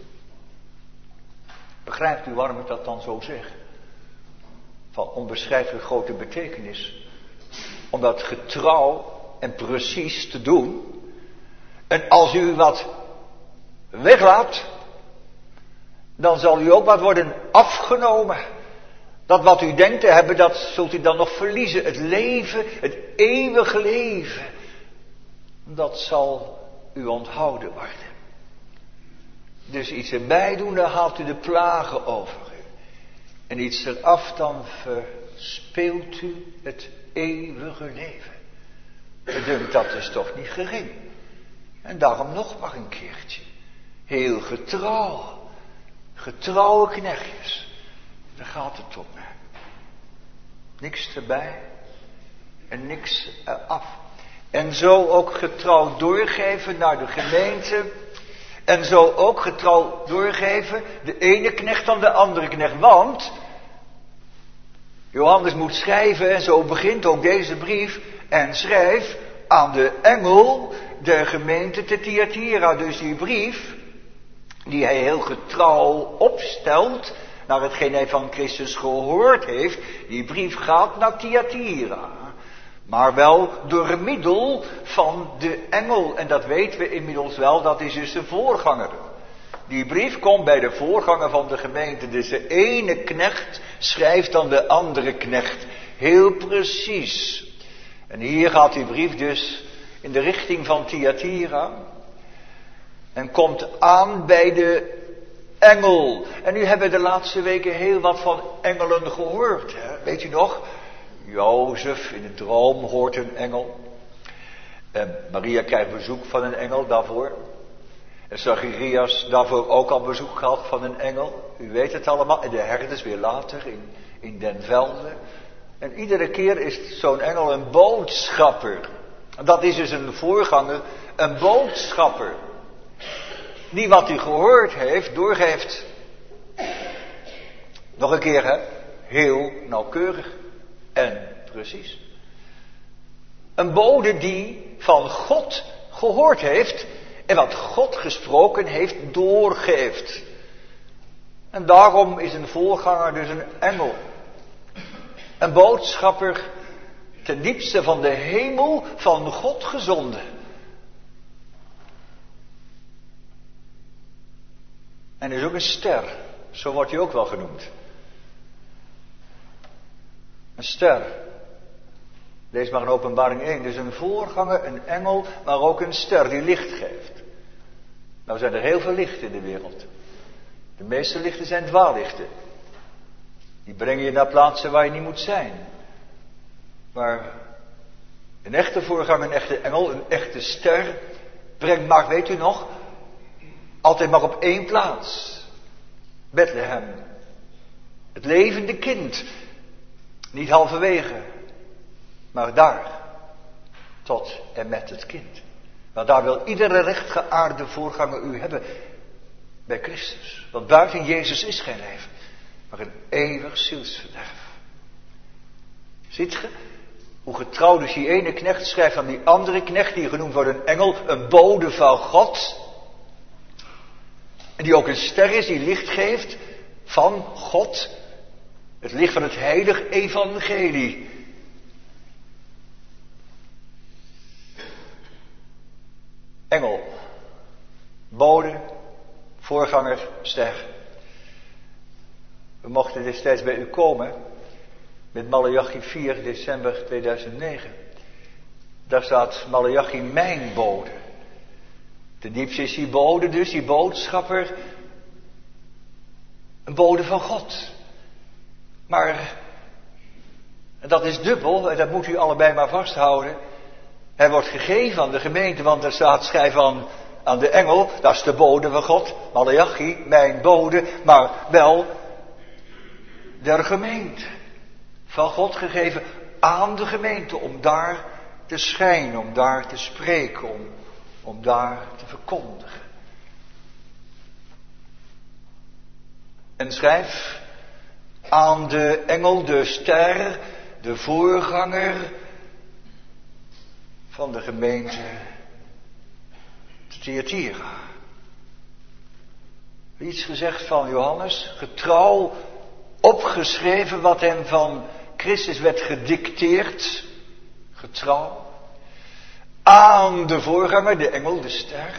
Speaker 2: Begrijpt u waarom ik dat dan zo zeg? Van onbeschrijfelijk grote betekenis. Om dat getrouw en precies te doen. En als u wat weglaat, dan zal u ook wat worden afgenomen. Dat wat u denkt te hebben, dat zult u dan nog verliezen. Het leven, het eeuwige leven, dat zal u onthouden worden. Dus iets erbij doen, dan haalt u de plagen over u. En iets eraf, dan verspeelt u het eeuwige leven. Ik denk, dat is toch niet gering. En daarom nog maar een keertje. Heel getrouw. Getrouwe knechtjes. Daar gaat het om. Niks erbij. En niks eraf. En zo ook getrouw doorgeven naar de gemeente. En zo ook getrouw doorgeven, de ene knecht aan de andere knecht. Want Johannes moet schrijven, en zo begint ook deze brief, en schrijf aan de engel der gemeente te Thyatira. Dus die brief, die hij heel getrouw opstelt, naar hetgeen hij van Christus gehoord heeft, die brief gaat naar Thyatira. Maar wel door middel van de engel. En dat weten we inmiddels wel, dat is dus de voorganger. Die brief komt bij de voorganger van de gemeente. Dus de ene knecht schrijft aan de andere knecht. Heel precies. En hier gaat die brief dus in de richting van Thyatira. En komt aan bij de engel. En nu hebben we de laatste weken heel wat van engelen gehoord. Hè? Weet u nog? Jozef in een droom hoort een engel. En Maria krijgt bezoek van een engel daarvoor. En Zacharias daarvoor ook al bezoek gehad van een engel. U weet het allemaal. En de herders weer later in, in den velden. En iedere keer is zo'n engel een boodschapper. Dat is dus een voorganger, een boodschapper. Die wat hij gehoord heeft, doorgeeft. Nog een keer, hè? Heel nauwkeurig en precies. Een bode die van God gehoord heeft en wat God gesproken heeft, doorgeeft. En daarom is een voorganger dus een engel. Een boodschapper ten diepste van de hemel van God gezonden. En is ook een ster, zo wordt hij ook wel genoemd. Een ster. Lees maar in Openbaring één. Dus een voorganger, een engel, maar ook een ster die licht geeft. Nou zijn er heel veel lichten in de wereld. De meeste lichten zijn dwaallichten. Die brengen je naar plaatsen waar je niet moet zijn. Maar een echte voorganger, een echte engel, een echte ster, brengt maar, weet u nog, altijd maar op één plaats. Bethlehem. Het levende kind. Niet halverwege, maar daar. Tot en met het kind. Maar daar wil iedere rechtgeaarde voorganger u hebben. Bij Christus. Want buiten Jezus is geen leven. Maar een eeuwig zielsverderf. Ziet ge? Hoe getrouw dus die ene knecht schrijft aan die andere knecht. Die genoemd wordt een engel. Een bode van God. En die ook een ster is die licht geeft van God. Het licht van het heilig evangelie. Engel. Bode. Voorganger. Ster. We mochten destijds bij u komen. Met Maleachi vier december tweeduizend negen. Daar staat Maleachi mijn bode. Ten diepste is die bode dus, die boodschapper, een bode van God. Maar, en dat is dubbel, en dat moet u allebei maar vasthouden. Hij wordt gegeven aan de gemeente, want er staat schrijf aan, aan de engel, dat is de bode van God, Maleachi, mijn bode, maar wel der gemeente. Van God gegeven aan de gemeente, om daar te schijnen, om daar te spreken, om, om daar te verkondigen. En schrijf aan de engel, de ster, de voorganger van de gemeente te Thyatira. Iets gezegd van Johannes, getrouw opgeschreven wat hem van Christus werd gedicteerd, getrouw, aan de voorganger, de engel, de ster,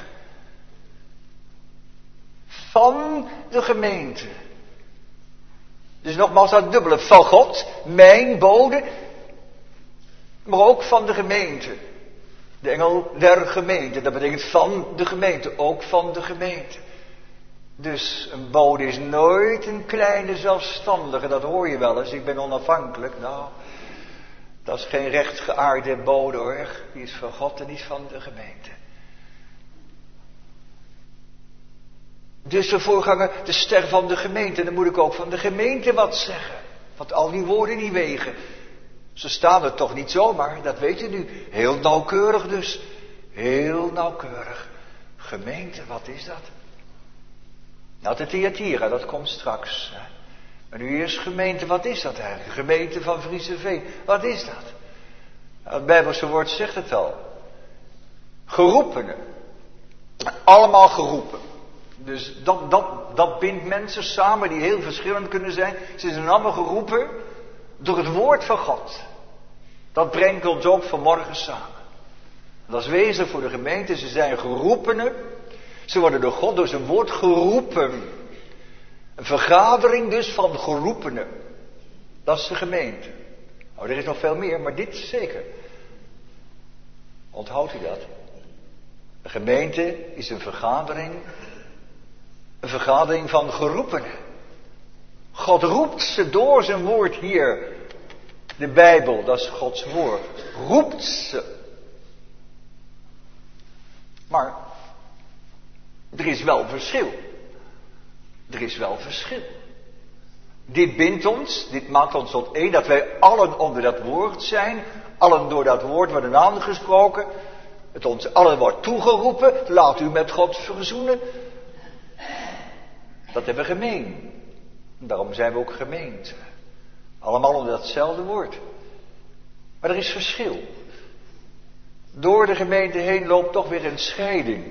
Speaker 2: van de gemeente. Dus nogmaals dat dubbele, van God, mijn bode, maar ook van de gemeente. De engel der gemeente, dat betekent van de gemeente, ook van de gemeente. Dus een bode is nooit een kleine zelfstandige, dat hoor je wel eens, ik ben onafhankelijk. Nou, dat is geen rechtgeaarde bode hoor, die is van God en niet van de gemeente. Dus de voorganger, de ster van de gemeente, dan moet ik ook van de gemeente wat zeggen. Want al die woorden die wegen, ze staan er toch niet zomaar, dat weet je nu. Heel nauwkeurig dus, heel nauwkeurig. Gemeente, wat is dat? Nou, de Thyatira, dat komt straks. Hè? Maar nu eerst gemeente, wat is dat eigenlijk? Gemeente van Vriezeveen, wat is dat? Nou, het Bijbelse woord zegt het al. Geroepenen. Allemaal geroepen. Dus dat, dat, dat bindt mensen samen die heel verschillend kunnen zijn. Ze zijn allemaal geroepen door het woord van God. Dat brengt ons ook vanmorgen samen. Dat is wezenlijk voor de gemeente. Ze zijn geroepenen. Ze worden door God door zijn woord geroepen. Een vergadering dus van geroepenen. Dat is de gemeente. Nou, er is nog veel meer, maar dit zeker. Onthoudt u dat? De gemeente is een vergadering. Een vergadering van geroepenen. God roept ze door zijn woord hier. De Bijbel, dat is Gods woord. Roept ze. Maar er is wel verschil. Er is wel verschil. Dit bindt ons, dit maakt ons tot één, dat wij allen onder dat woord zijn. Allen door dat woord worden aangesproken. Het ons allen wordt toegeroepen. Laat u met God verzoenen. Dat hebben we gemeen. Daarom zijn we ook gemeente. Allemaal onder datzelfde woord. Maar er is verschil. Door de gemeente heen loopt toch weer een scheiding.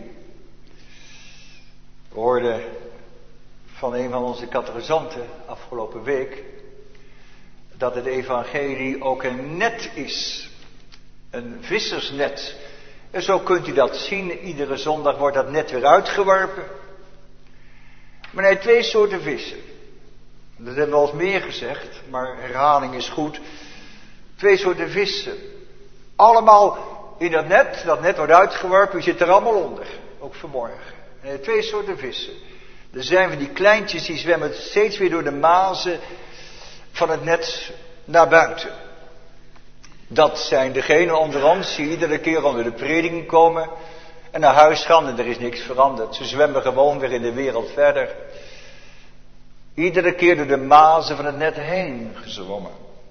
Speaker 2: We hoorden van een van onze catechizanten afgelopen week dat het evangelie ook een net is. Een vissersnet. En zo kunt u dat zien. Iedere zondag wordt dat net weer uitgeworpen. Maar hij heeft twee soorten vissen. Dat hebben we al eens meer gezegd, maar herhaling is goed. Twee soorten vissen. Allemaal in dat net, dat net wordt uitgeworpen, u zit er allemaal onder. Ook vanmorgen. En hij heeft twee soorten vissen. Er zijn van die kleintjes die zwemmen steeds weer door de mazen van het net naar buiten. Dat zijn degenen onder ons die iedere keer onder de prediking komen en naar huis gaan en er is niks veranderd. Ze zwemmen gewoon weer in de wereld verder. Iedere keer door de mazen van het net heen gezwommen.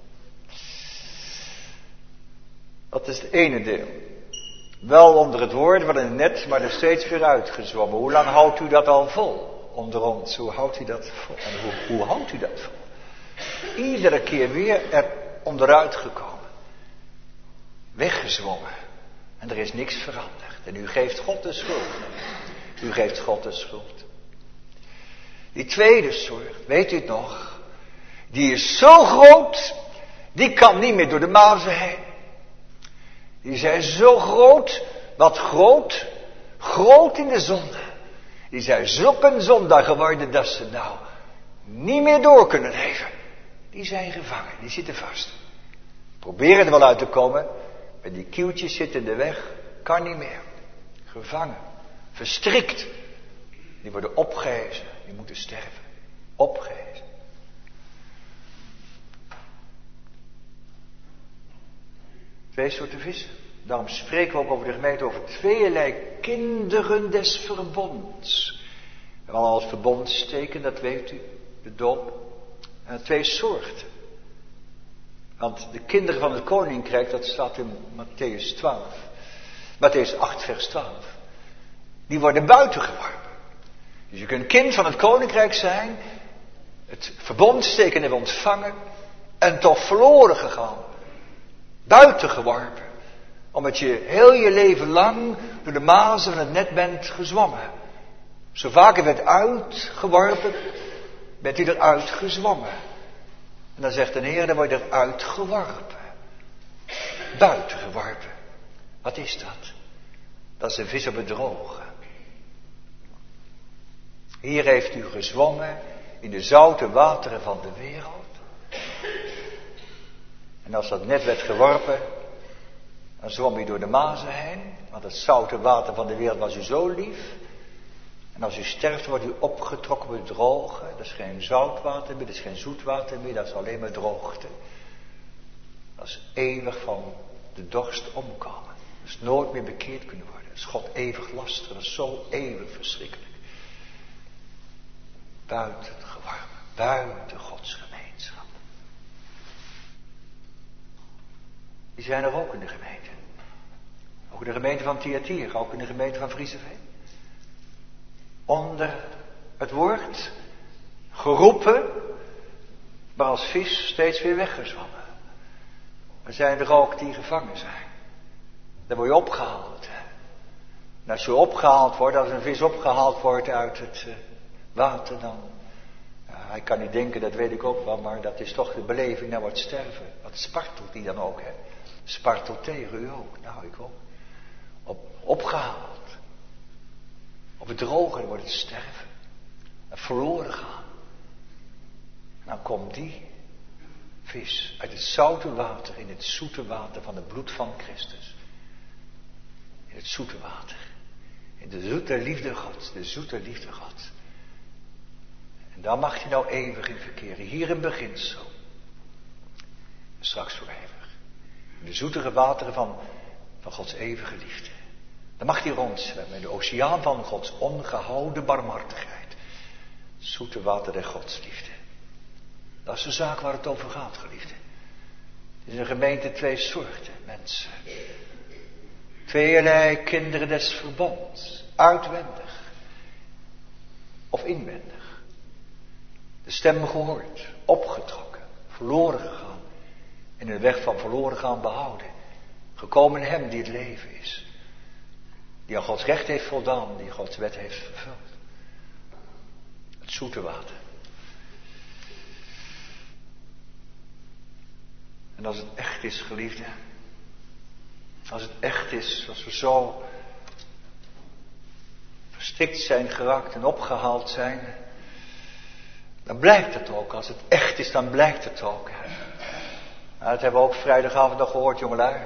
Speaker 2: Dat is het ene deel. Wel onder het woord van het net, maar er steeds weer uitgezwommen. Hoe lang houdt u dat al vol? Onder ons, hoe houdt u dat vol? En hoe, hoe houdt u dat vol? Iedere keer weer er onderuit gekomen. Weggezwommen. En er is niks veranderd. En u geeft God de schuld. U geeft God de schuld. Die tweede soort, weet u het nog? Die is zo groot, die kan niet meer door de mazen heen. Die zijn zo groot, wat groot, groot in de zonde. Die zijn zulke zondag geworden dat ze nou niet meer door kunnen leven. Die zijn gevangen, die zitten vast. Proberen er wel uit te komen, maar die kieltjes zitten in de weg, kan niet meer. Gevangen, verstrikt. Die worden opgehezen, die moeten sterven. Opgehezen. Twee soorten vissen. Daarom spreken we ook over de gemeente over tweeërlei kinderen des verbonds. We hebben al als verbondsteken, dat weet u, de doop. En twee soorten. Want de kinderen van het koninkrijk, dat staat in Matthäus twaalf. Matthäus acht vers twaalf. Die worden buiten geworpen. Dus je kunt kind van het koninkrijk zijn, het verbondsteken hebben ontvangen en toch verloren gegaan. Buiten geworpen. Omdat je heel je leven lang door de mazen van het net bent gezwommen. Zo vaak je bent uitgeworpen, bent u eruit gezwommen. En dan zegt de Heer, dan word je eruit geworpen. Buiten geworpen. Wat is dat? Dat is een vis op het droge. Hier heeft u gezwommen in de zoute wateren van de wereld. En als dat net werd geworpen, dan zwom u door de mazen heen. Want het zoute water van de wereld was u zo lief. En als u sterft, wordt u opgetrokken op het droge. Dat is geen zoutwater meer, dat is geen zoetwater meer, dat is alleen maar droogte. Dat is eeuwig van de dorst omkomen. Dat is nooit meer bekeerd kunnen worden. Dat is God eeuwig lastig, dat is zo eeuwig verschrikkelijk. Buiten geworpen, buiten Gods gemeenschap. Die zijn er ook in de gemeente. Ook in de gemeente van Thyatira, ook in de gemeente van Vriezeveen. onder het woord, geroepen, maar als vis steeds weer weggezwommen. Er zijn er ook die gevangen zijn. Dan word je opgehaald. En als je opgehaald wordt, als een vis opgehaald wordt uit het uh, water, dan... Ja, hij kan niet denken, dat weet ik ook wel, maar dat is toch de beleving naar wat sterven. Wat spartelt die dan ook, hè? Spartelt tegen u ook, nou ik ook. Op, opgehaald. Op het droge wordt het sterven. En verloren gaan. En dan komt die vis uit het zoute water in het zoete water van het bloed van Christus. In het zoete water. In de zoete liefde Gods. De zoete liefde Gods. En daar mag hij nou eeuwig in verkeren. Hier in beginsel. En straks voor eeuwig. In de zoetere wateren van, van Gods eeuwige liefde. Dan mag hij rondzwemmen in de oceaan van Gods ongehouden barmhartigheid. Het zoete water der godsliefde. Dat is de zaak waar het over gaat, geliefde. Het is in een gemeente twee soorten mensen. Tweeërlei kinderen des verbonds. Uitwendig. Of inwendig. De stem gehoord. Opgetrokken. Verloren gegaan. In de weg van verloren gaan behouden. Gekomen hem die het leven is. Die aan Gods recht heeft voldaan. Die Gods wet heeft vervuld. Het zoete water. En als het echt is, geliefde. Als het echt is, als we zo verstikt zijn geraakt en opgehaald zijn. Dan blijkt het ook. Als het echt is, dan blijkt het ook. Nou, dat hebben we ook vrijdagavond nog gehoord, jongelui.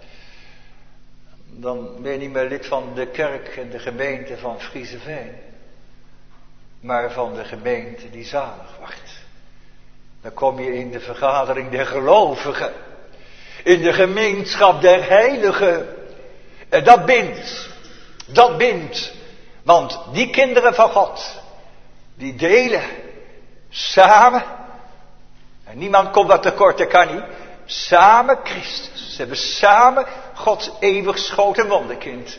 Speaker 2: Dan ben je niet meer lid van de kerk en de gemeente van Frieseveen. Maar van de gemeente die zalig wordt. Dan kom je in de vergadering der gelovigen. In de gemeenschap der heiligen. En dat bindt. Dat bindt. Want die kinderen van God. Die delen. Samen. En niemand komt wat tekort, dat kan niet. Samen Christus. Ze hebben samen Gods eeuwig schoot en wonderkind.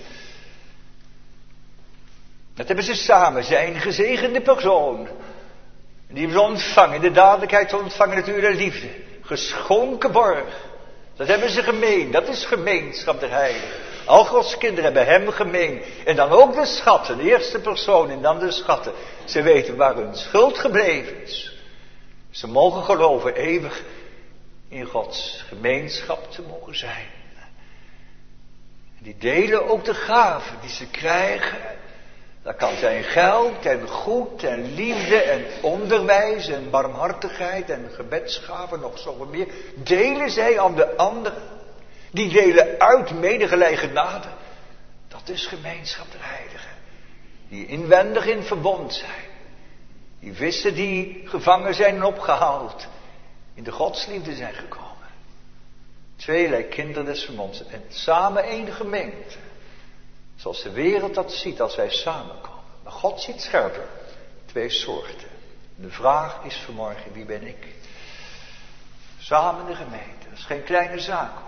Speaker 2: Dat hebben ze samen. Zijn gezegende persoon. Die hebben ze ontvangen. De dadelijkheid ontvangen natuurlijk de liefde. Geschonken borg. Dat hebben ze gemeen. Dat is gemeenschap der heiligen. Al Gods kinderen hebben hem gemeen. En dan ook de schatten. De eerste persoon en dan de schatten. Ze weten waar hun schuld gebleven is. Ze mogen geloven eeuwig in Gods gemeenschap te mogen zijn. En die delen ook de gaven die ze krijgen. Dat kan zijn geld en goed en liefde en onderwijs en barmhartigheid en gebedsgaven, nog zoveel meer. Delen zij aan de anderen. Die delen uit medegelijke genade. Dat is gemeenschap der heiligen. Die inwendig in verbond zijn. Die vissen die gevangen zijn en opgehaald. In de godsliefde zijn gekomen. Tweelei kinderen des verbonds. En samen één gemeente. Zoals de wereld dat ziet als wij samenkomen. Maar God ziet scherper. Twee soorten. De vraag is vanmorgen, wie ben ik? Samen de gemeente. Dat is geen kleine zaak hoor.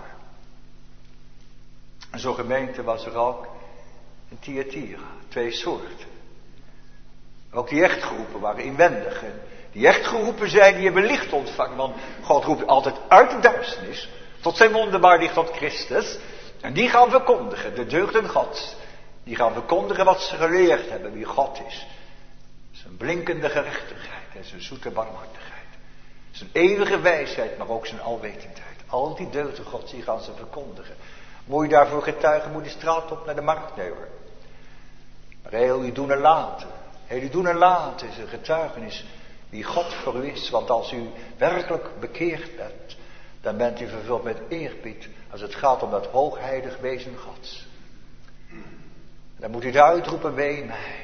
Speaker 2: En zo'n gemeente was er ook in Thyatira. Twee soorten. Ook die echt geroepen waren inwendig. En die echt geroepen zijn, die hebben licht ontvangen. Want God roept altijd uit de duisternis. Tot zijn wonderbaar licht tot Christus. En die gaan verkondigen, de deugden Gods. Die gaan verkondigen wat ze geleerd hebben, wie God is. Zijn blinkende gerechtigheid en zijn zoete barmhartigheid. Zijn eeuwige wijsheid, maar ook zijn alwetendheid. Al die deugden Gods, die gaan ze verkondigen. Moet je daarvoor getuigen, moet je de straat op naar de markt? Nee hoor. Maar heel je doen en laten. Heel je doen en laten is een getuigenis wie God voor u is. Want als u werkelijk bekeerd bent, dan bent u vervuld met eerbied als het gaat om dat hoogheilig wezen Gods. Dan moet u de uitroepen, wee mij.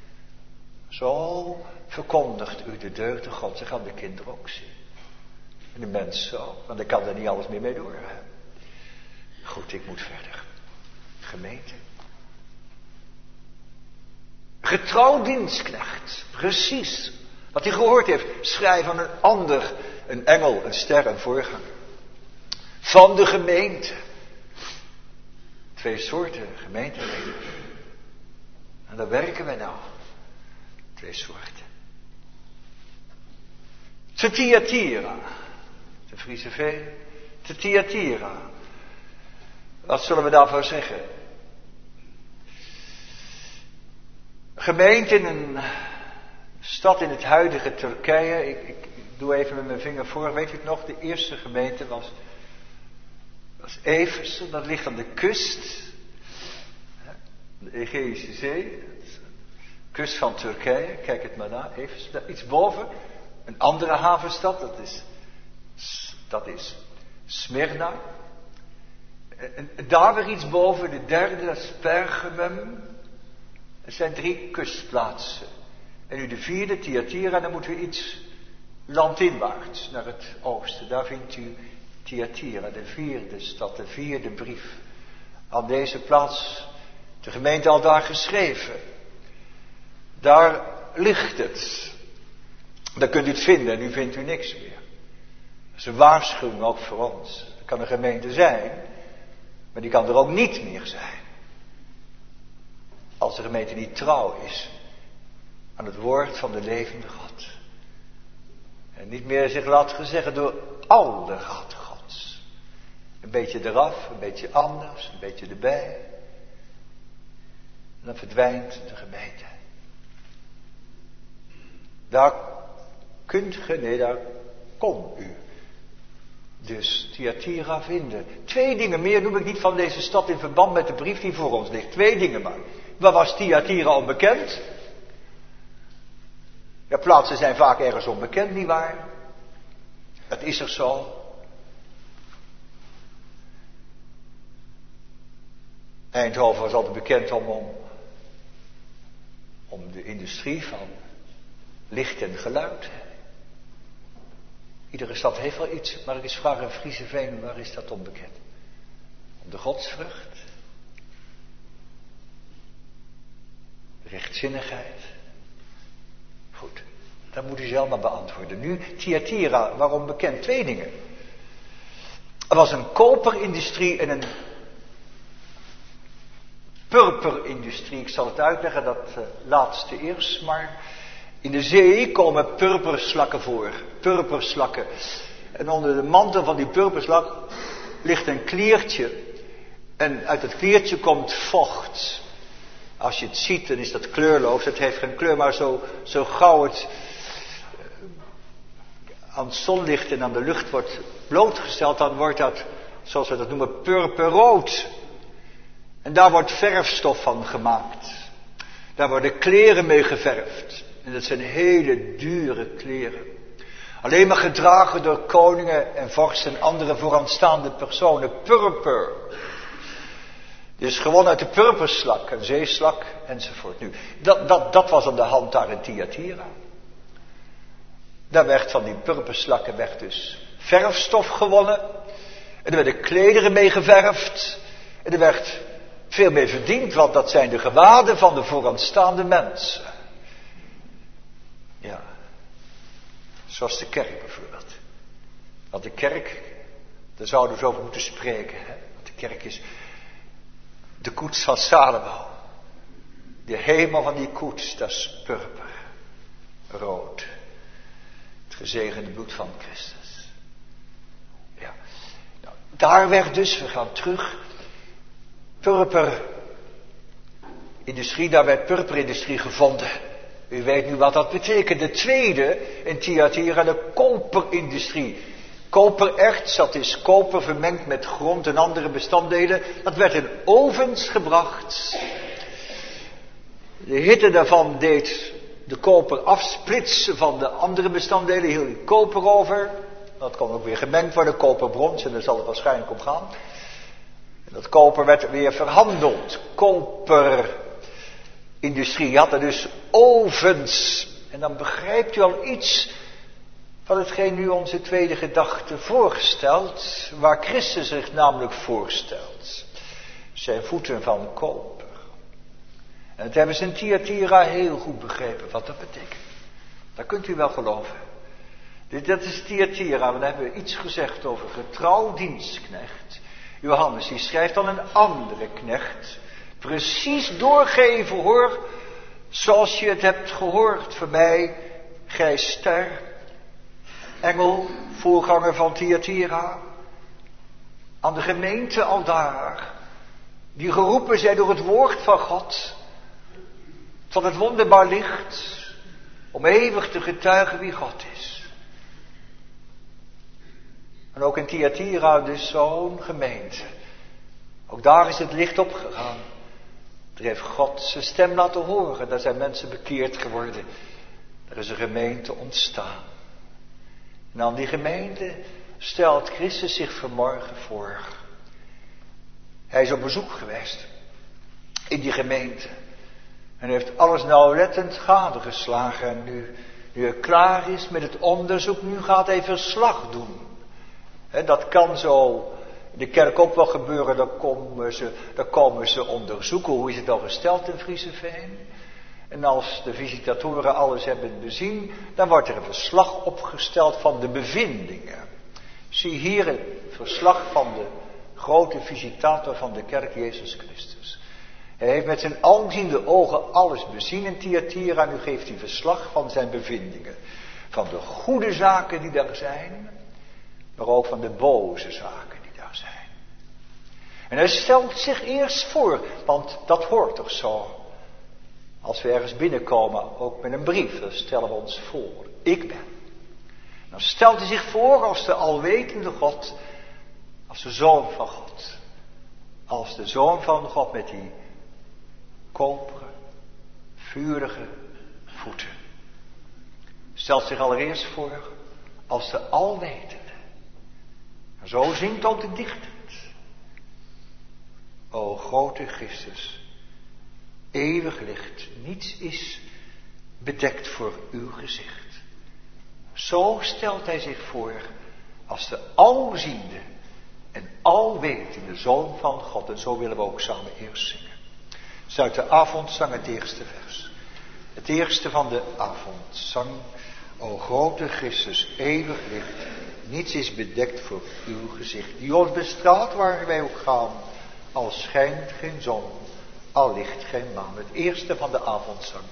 Speaker 2: Zo verkondigt u de deugden Gods. Dat gaan de kinderen ook zien. En de mensen ook. Want ik kan er niet alles meer mee door. Hè? Goed, ik moet verder. Gemeente. Getrouw dienstknecht. Precies. Wat hij gehoord heeft. Schrijf aan een ander. Een engel, een ster, een voorganger. Van de gemeente. Twee soorten gemeenteleden. En daar werken we nou. Twee soorten. Te Thyatira. De Friese Veen. Te Thyatira. Wat zullen we daarvoor zeggen? Gemeente in een stad in het huidige Turkije. Ik, ik, ik doe even met mijn vinger voor. Weet u het nog? De eerste gemeente was, was Efeze. Dat ligt aan de kust. De Egeïsche Zee. De kust van Turkije. Kijk het maar na. Efeze. Daar iets boven. Een andere havenstad. Dat is, dat is Smyrna. En daar weer iets boven. De derde. Dat is Pergamum. Het zijn drie kustplaatsen. En nu de vierde, Thyatira, dan moeten we iets landinwaarts, naar het oosten. Daar vindt u Thyatira, de vierde stad, de vierde brief. Aan deze plaats, de gemeente al daar geschreven. Daar ligt het. Daar kunt u het vinden en nu vindt u niks meer. Dat is een waarschuwing ook voor ons. Er kan een gemeente zijn, maar die kan er ook niet meer zijn. Als de gemeente niet trouw is aan het woord van de levende God. En niet meer zich laat gezeggen door al de raad Gods. Een beetje eraf, een beetje anders, een beetje erbij. En dan verdwijnt de gemeente. Daar kunt ge, nee daar kon u. Dus Thyatira vinden. Twee dingen meer noem ik niet van deze stad in verband met de brief die voor ons ligt. Twee dingen maar. Waar was Thyatira onbekend? Ja, plaatsen zijn vaak ergens onbekend, nietwaar? Dat is er zo. Eindhoven was altijd bekend om, om, om de industrie van licht en geluid. Iedere stad heeft wel iets, maar ik eens vragen in Friese Veen, waar is dat onbekend? Om de godsvrucht. De rechtzinnigheid. Goed, dat moet u zelf maar beantwoorden. Nu, Thyatira, waarom bekend? Twee dingen. Er was een koperindustrie en een purperindustrie. Ik zal het uitleggen, dat uh, laatste eerst, maar in de zee komen purperslakken voor. Purperslakken. En onder de mantel van die purperslak ligt een kliertje. En uit het kliertje komt vocht. Als je het ziet, dan is dat kleurloos. Het heeft geen kleur, maar zo, zo gauw het aan het zonlicht en aan de lucht wordt blootgesteld, dan wordt dat, zoals we dat noemen, purperrood. En daar wordt verfstof van gemaakt. Daar worden kleren mee geverfd. En dat zijn hele dure kleren. Alleen maar gedragen door koningen en vorsten en andere vooraanstaande personen. Purper. Dus gewoon uit de purperslak, een zeeslak enzovoort. Nu, dat, dat, dat was aan de hand daar in Thyatira. Daar werd van die purperslakken werd dus verfstof gewonnen. En er werden klederen mee geverfd. En er werd veel mee verdiend, want dat zijn de gewaden van de vooraanstaande mensen. Ja, zoals de kerk bijvoorbeeld. Want de kerk, daar zouden we dus over moeten spreken. Hè? Want de kerk is de koets van Salomo. De hemel van die koets, dat is purper. Rood. Het gezegende bloed van Christus. Ja. Nou, daar werd dus, we gaan terug, purperindustrie, daar werd purperindustrie gevonden. U weet nu wat dat betekent. De tweede in Thyatira, de koperindustrie. Kopererts, dat is koper vermengd met grond en andere bestanddelen. Dat werd in ovens gebracht. De hitte daarvan deed de koper afsplitsen van de andere bestanddelen. Hield die koper over. Dat kon ook weer gemengd worden, koperbrons, en daar zal het waarschijnlijk om gaan. En dat koper werd weer verhandeld. Koperindustrie. Je had er dus ovens. En dan begrijpt u al iets van hetgeen nu onze tweede gedachte voorstelt, waar Christus zich namelijk voorstelt. Zijn voeten van koper. En dat hebben ze in Thyatira heel goed begrepen wat dat betekent. Dat kunt u wel geloven. Dit, dat is Thyatira, want dan hebben we iets gezegd over getrouw dienstknecht. Johannes, die schrijft dan een andere knecht. Precies doorgeven hoor, Zoals je het hebt gehoord van mij, gij ster, engel, voorganger van Thyatira, aan de gemeente aldaar, die geroepen zijn door het woord van God, tot het wonderbaar licht, om eeuwig te getuigen wie God is. En ook in Thyatira dus zo'n gemeente. Ook daar is het licht opgegaan. Er heeft God zijn stem laten horen. Daar zijn mensen bekeerd geworden. Er is een gemeente ontstaan. En aan die gemeente stelt Christus zich vanmorgen voor. Hij is op bezoek geweest in die gemeente. En heeft alles nauwlettend gadegeslagen. En nu, nu hij klaar is met het onderzoek, nu gaat hij verslag doen. He, dat kan zo in de kerk ook wel gebeuren. Dan komen ze, dan komen ze onderzoeken. Hoe is het al gesteld in Frieseveen? En als de visitatoren alles hebben bezien, dan wordt er een verslag opgesteld van de bevindingen. Zie hier het verslag van de grote visitator van de kerk, Jezus Christus. Hij heeft met zijn alziende ogen alles bezien in Thyatira. Nu geeft hij verslag van zijn bevindingen. Van de goede zaken die daar zijn, maar ook van de boze zaken die daar zijn. En hij stelt zich eerst voor, want dat hoort toch zo. Als we ergens binnenkomen, ook met een brief, dan stellen we ons voor. Ik ben. Dan stelt hij zich voor als de alwetende God, als de Zoon van God. Als de Zoon van God met die koperen, vurige voeten. Stelt zich allereerst voor als de alwetende. En zo zingt ook de dichter het. O grote Christus, eeuwig licht, niets is bedekt voor uw gezicht. Zo stelt hij zich voor als de alziende en alwetende Zoon van God. En zo willen we ook samen eerst zingen. Dus uit de avondzang het eerste vers. Het eerste van de avondzang. O grote Christus, eeuwig licht, niets is bedekt voor uw gezicht. Die ons bestraalt waar wij ook gaan, al schijnt geen zon, al licht geen maan. Het eerste van de avondzang.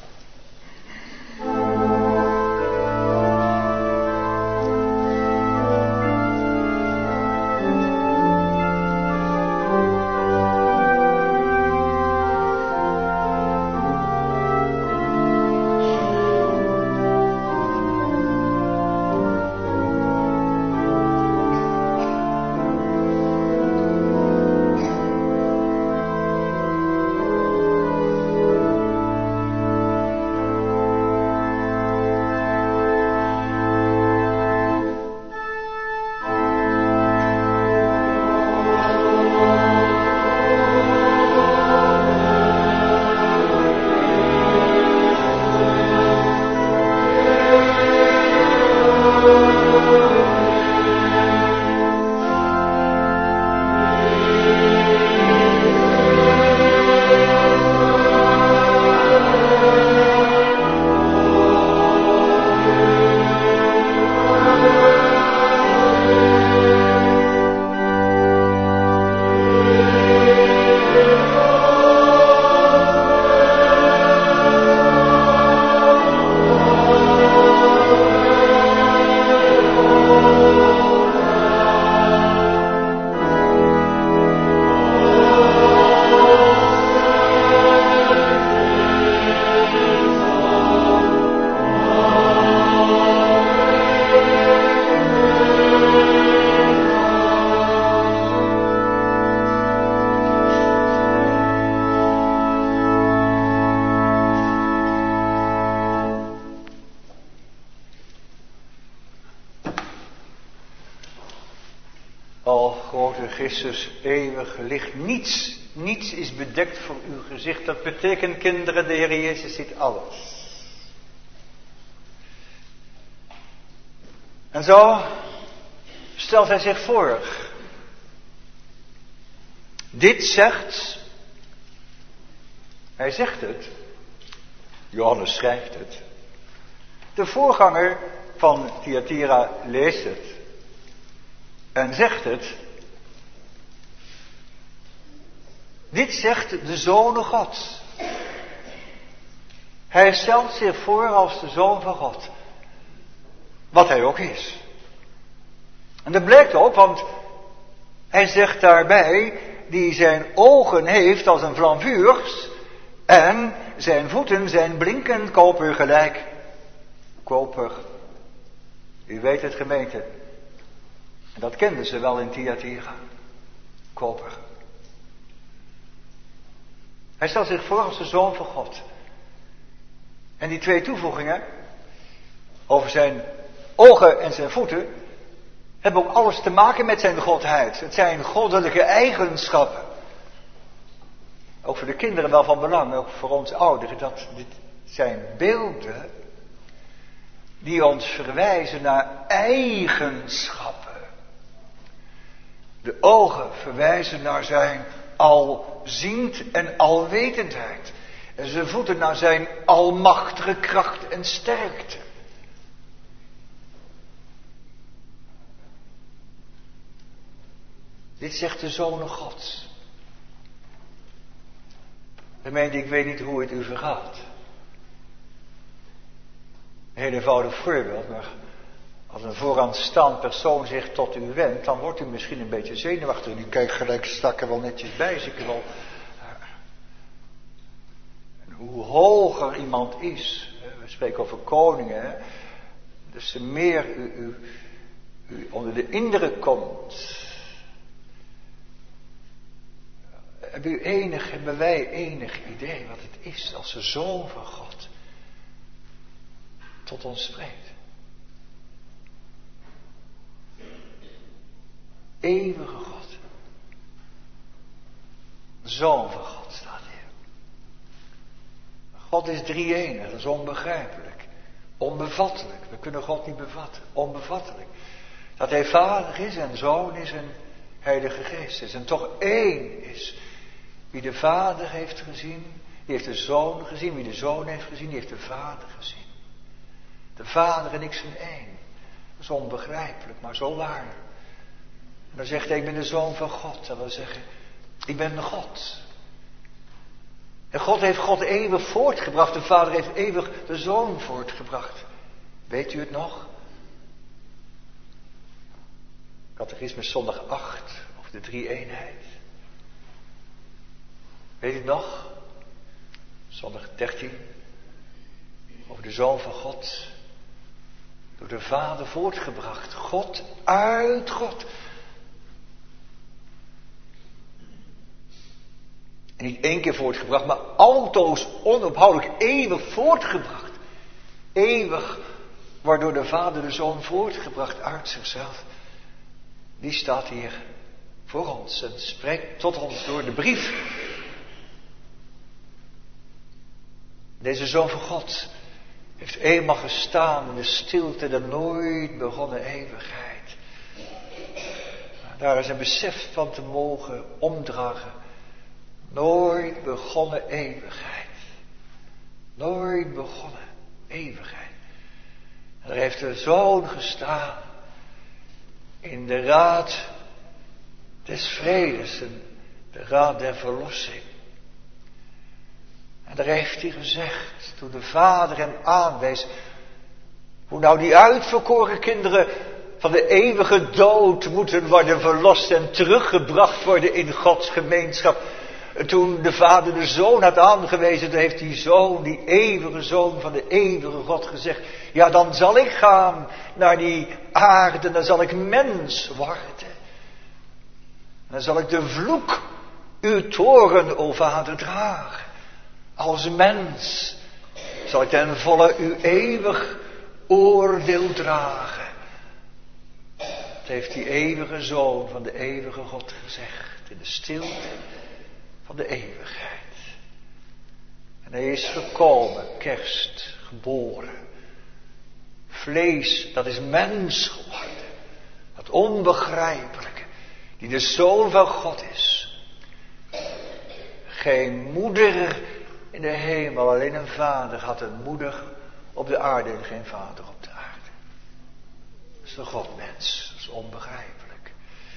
Speaker 2: Christus, eeuwig licht. Niets, niets is bedekt voor uw gezicht. Dat betekent, kinderen, de Heer Jezus ziet alles. En zo stelt hij zich voor. Dit zegt, hij zegt het, Johannes schrijft het. De voorganger van Thyatira leest het en zegt het. Dit zegt de Zoon Gods. Hij stelt zich voor als de Zoon van God. Wat hij ook is. En dat blijkt ook, want hij zegt daarbij, die zijn ogen heeft als een vlam vuurs en zijn voeten zijn blinkend koper gelijk. Koper. U weet het, gemeente. En dat kenden ze wel in Thyatira. Koper. Hij stelt zich voor als de Zoon van God. En die twee toevoegingen over zijn ogen en zijn voeten hebben ook alles te maken met zijn godheid. Het zijn goddelijke eigenschappen. Ook voor de kinderen wel van belang, ook voor ons ouderen, dat dit zijn beelden die ons verwijzen naar eigenschappen. De ogen verwijzen naar zijn alziend en alwetendheid. En zijn voeten naar zijn almachtige kracht en sterkte. Dit zegt de Zoon Gods. Gemeente, ik weet niet hoe het u vergaat. Een heel eenvoudig voorbeeld, maar als een vooraanstaand persoon zich tot u wendt, dan wordt u misschien een beetje zenuwachtig. U kijkt gelijk strak er wel netjes bij, zeker wel. En hoe hoger iemand is, we spreken over koningen, dus te meer u, u, u onder de indruk komt. Hebben, u enig, hebben wij enig idee wat het is als de Zoon van God tot ons spreekt? Eeuwige God. Zoon van God staat hier. God is drie-enig, dat is onbegrijpelijk. Onbevattelijk, we kunnen God niet bevatten. Onbevattelijk. Dat hij Vader is en Zoon is en Heilige Geest is. En toch één is. Wie de Vader heeft gezien, die heeft de Zoon gezien. Wie de Zoon heeft gezien, die heeft de Vader gezien. De Vader en ik zijn één. Dat is onbegrijpelijk, maar zo waar. En dan zegt hij, ik ben de Zoon van God. Dat wil zeggen, ik ben God. En God heeft God eeuwig voortgebracht. De Vader heeft eeuwig de Zoon voortgebracht. Weet u het nog? Catechismus zondag acht over de drie-eenheid. Weet u het nog? Zondag dertien. Over de Zoon van God. Door de Vader voortgebracht. God uit God. En niet één keer voortgebracht, maar altoos onophoudelijk eeuwig voortgebracht. Eeuwig, waardoor de Vader de Zoon voortgebracht uit zichzelf. Die staat hier voor ons en spreekt tot ons door de brief. Deze Zoon van God heeft eenmaal gestaan in de stilte der nooit begonnen eeuwigheid. Daar is een besef van te mogen omdragen. Nooit begonnen eeuwigheid. Nooit begonnen eeuwigheid. En daar heeft de Zoon gestaan in de raad des vredes, de raad der verlossing. En daar heeft hij gezegd, toen de Vader hem aanwees, hoe nou die uitverkoren kinderen van de eeuwige dood moeten worden verlost en teruggebracht worden in Gods gemeenschap. Toen de Vader de Zoon had aangewezen, toen heeft die Zoon, die eeuwige Zoon van de eeuwige God gezegd, ja, dan zal ik gaan naar die aarde, dan zal ik mens worden. Dan zal ik de vloek, uw toren, o Vader, dragen. Als mens zal ik ten volle uw eeuwig oordeel dragen. Dat heeft die eeuwige Zoon van de eeuwige God gezegd, in de stilte van de eeuwigheid. En hij is gekomen, kerst, geboren. Vlees, dat is mens geworden. Dat onbegrijpelijke, die de Zoon van God is. Geen moeder in de hemel, alleen een vader had een moeder op de aarde en geen vader op de aarde. Dat is de Godmens, dat is onbegrijpelijk.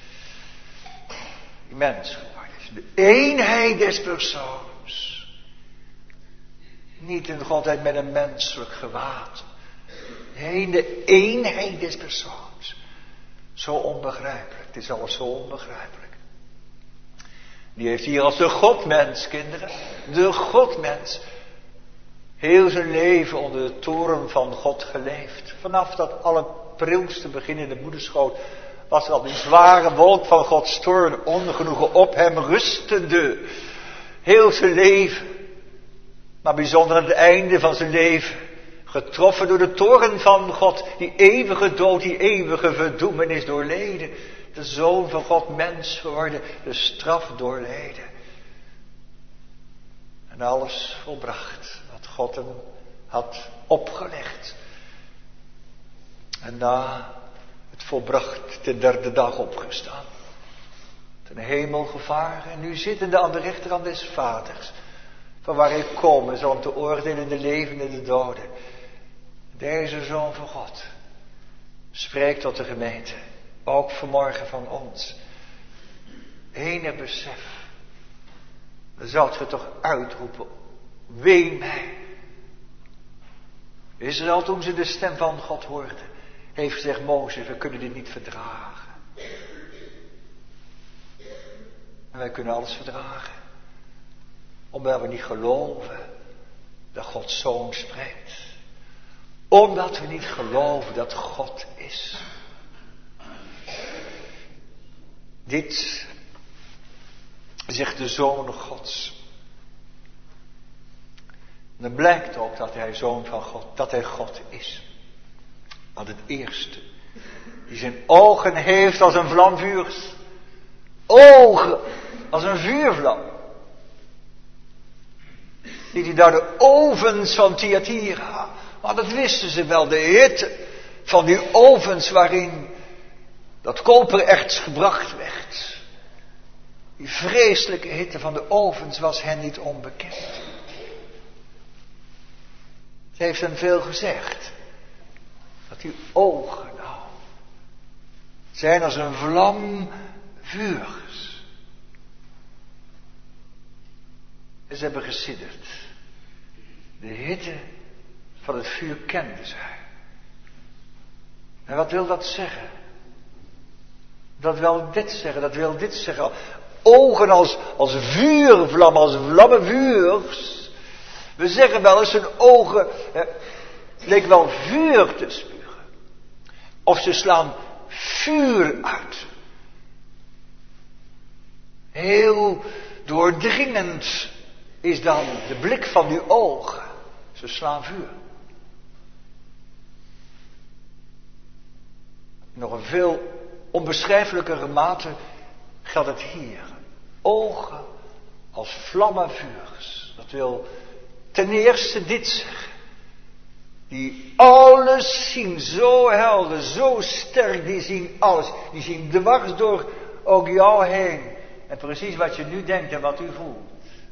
Speaker 2: Die mens geworden is de eenheid des persoons. Niet een Godheid met een menselijk gewaad. Nee, de eenheid des persoons. Zo onbegrijpelijk. Het is alles zo onbegrijpelijk. Die heeft hier als de Godmens, kinderen. De Godmens. Heel zijn leven onder de toren van God geleefd. Vanaf dat allerprilste begin in de moederschoot was er al die zware wolk van Gods toorn ongenoegen op hem rustende. Heel zijn leven. Maar bijzonder aan het einde van zijn leven. Getroffen door de toorn van God. Die eeuwige dood, die eeuwige verdoemenis doorleden. De Zoon van God mens geworden. De straf doorleden. En alles volbracht. Wat God hem had opgelegd. En na het volbracht de derde dag opgestaan. Ten hemel gevaren. En nu zittende aan de rechterhand des Vaders. Van waar hij komen zal om te oordelen de levenden en de doden. Deze Zoon van God spreekt tot de gemeente. Ook vanmorgen van ons. Enig besef. Dan zult je toch uitroepen. Wee mij. Israël, toen ze de stem van God hoorden, heeft gezegd: Mozes, we kunnen dit niet verdragen. En wij kunnen alles verdragen. Omdat we niet geloven dat Gods Zoon spreekt. Omdat we niet geloven dat God is. Dit zegt de Zoon Gods. En dan blijkt ook dat hij Zoon van God, dat hij God is. Want het eerste, die zijn ogen heeft als een vlamvuurs. Ogen als een vuurvlam. Die hij daar de ovens van Thyatira. Maar dat wisten ze wel, de hitte van die ovens waarin dat kopererts gebracht werd. Die vreselijke hitte van de ovens was hen niet onbekend. Het heeft hen veel gezegd. Dat die ogen nou zijn als een vlam vuurs. En ze hebben gesidderd. De hitte van het vuur kenden zij. En wat wil dat zeggen? Dat wil dit zeggen, dat wil dit zeggen. Ogen als, als vuurvlam, als vlammenvuurs. We zeggen wel eens, hun ogen eh, leek wel vuur te spugen. Of ze slaan vuur uit. Heel doordringend is dan de blik van die ogen. Ze slaan vuur. Nog een veel onbeschrijfelijkere mate geldt het hier. Ogen als vlammenvuurs. Dat wil ten eerste dit zeggen. Die alles zien, zo helder, zo sterk, die zien alles. Die zien dwars door ook jou heen. En precies wat je nu denkt en wat u voelt.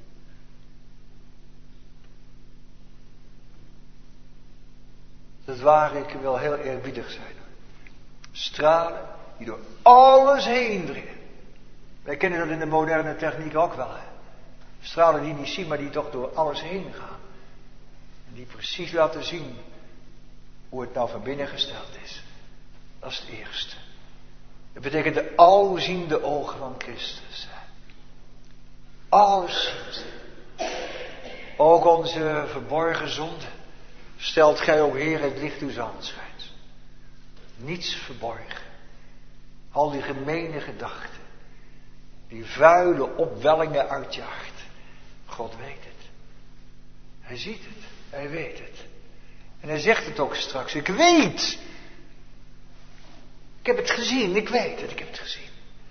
Speaker 2: Dat is waar, ik wil heel eerbiedig zijn. Stralen die door alles heen dringen. Wij kennen dat in de moderne techniek ook wel. Hè? Stralen die niet zien, maar die toch door alles heen gaan. En die precies laten zien hoe het nou van binnen gesteld is. Dat is het eerste. Dat betekent de alziende ogen van Christus. Allesziend. Ook onze verborgen zonden. Stelt gij, o Heer, het licht uws aanschijns. Niets verborgen. Al die gemene gedachten. Die vuile opwellingen uit je hart. God weet het. Hij ziet het. Hij weet het. En hij zegt het ook straks. Ik weet. Ik heb het gezien. Ik weet het. Ik heb het gezien.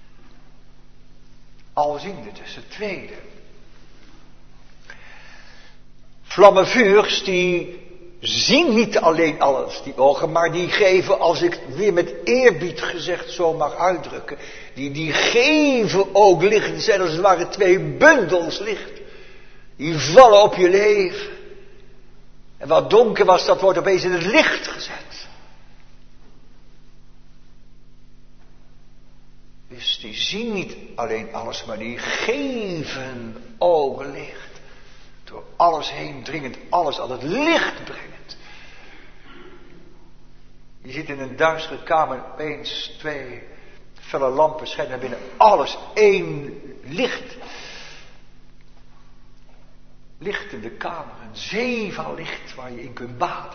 Speaker 2: Alziende dus. Het tweede. Vlammenvuurs die zien niet alleen alles, die ogen, maar die geven, als ik weer met eerbied gezegd zo mag uitdrukken, die, die geven ook licht. Het zijn als het ware twee bundels licht. Die vallen op je leven. En wat donker was, dat wordt opeens in het licht gezet. Dus die zien niet alleen alles, maar die geven ook licht. Door alles heen dringend, alles aan het licht brengend. Je ziet in een duistere kamer opeens twee felle lampen schijnen naar binnen. Alles één licht. Licht in de kamer, een zee van licht waar je in kunt baden.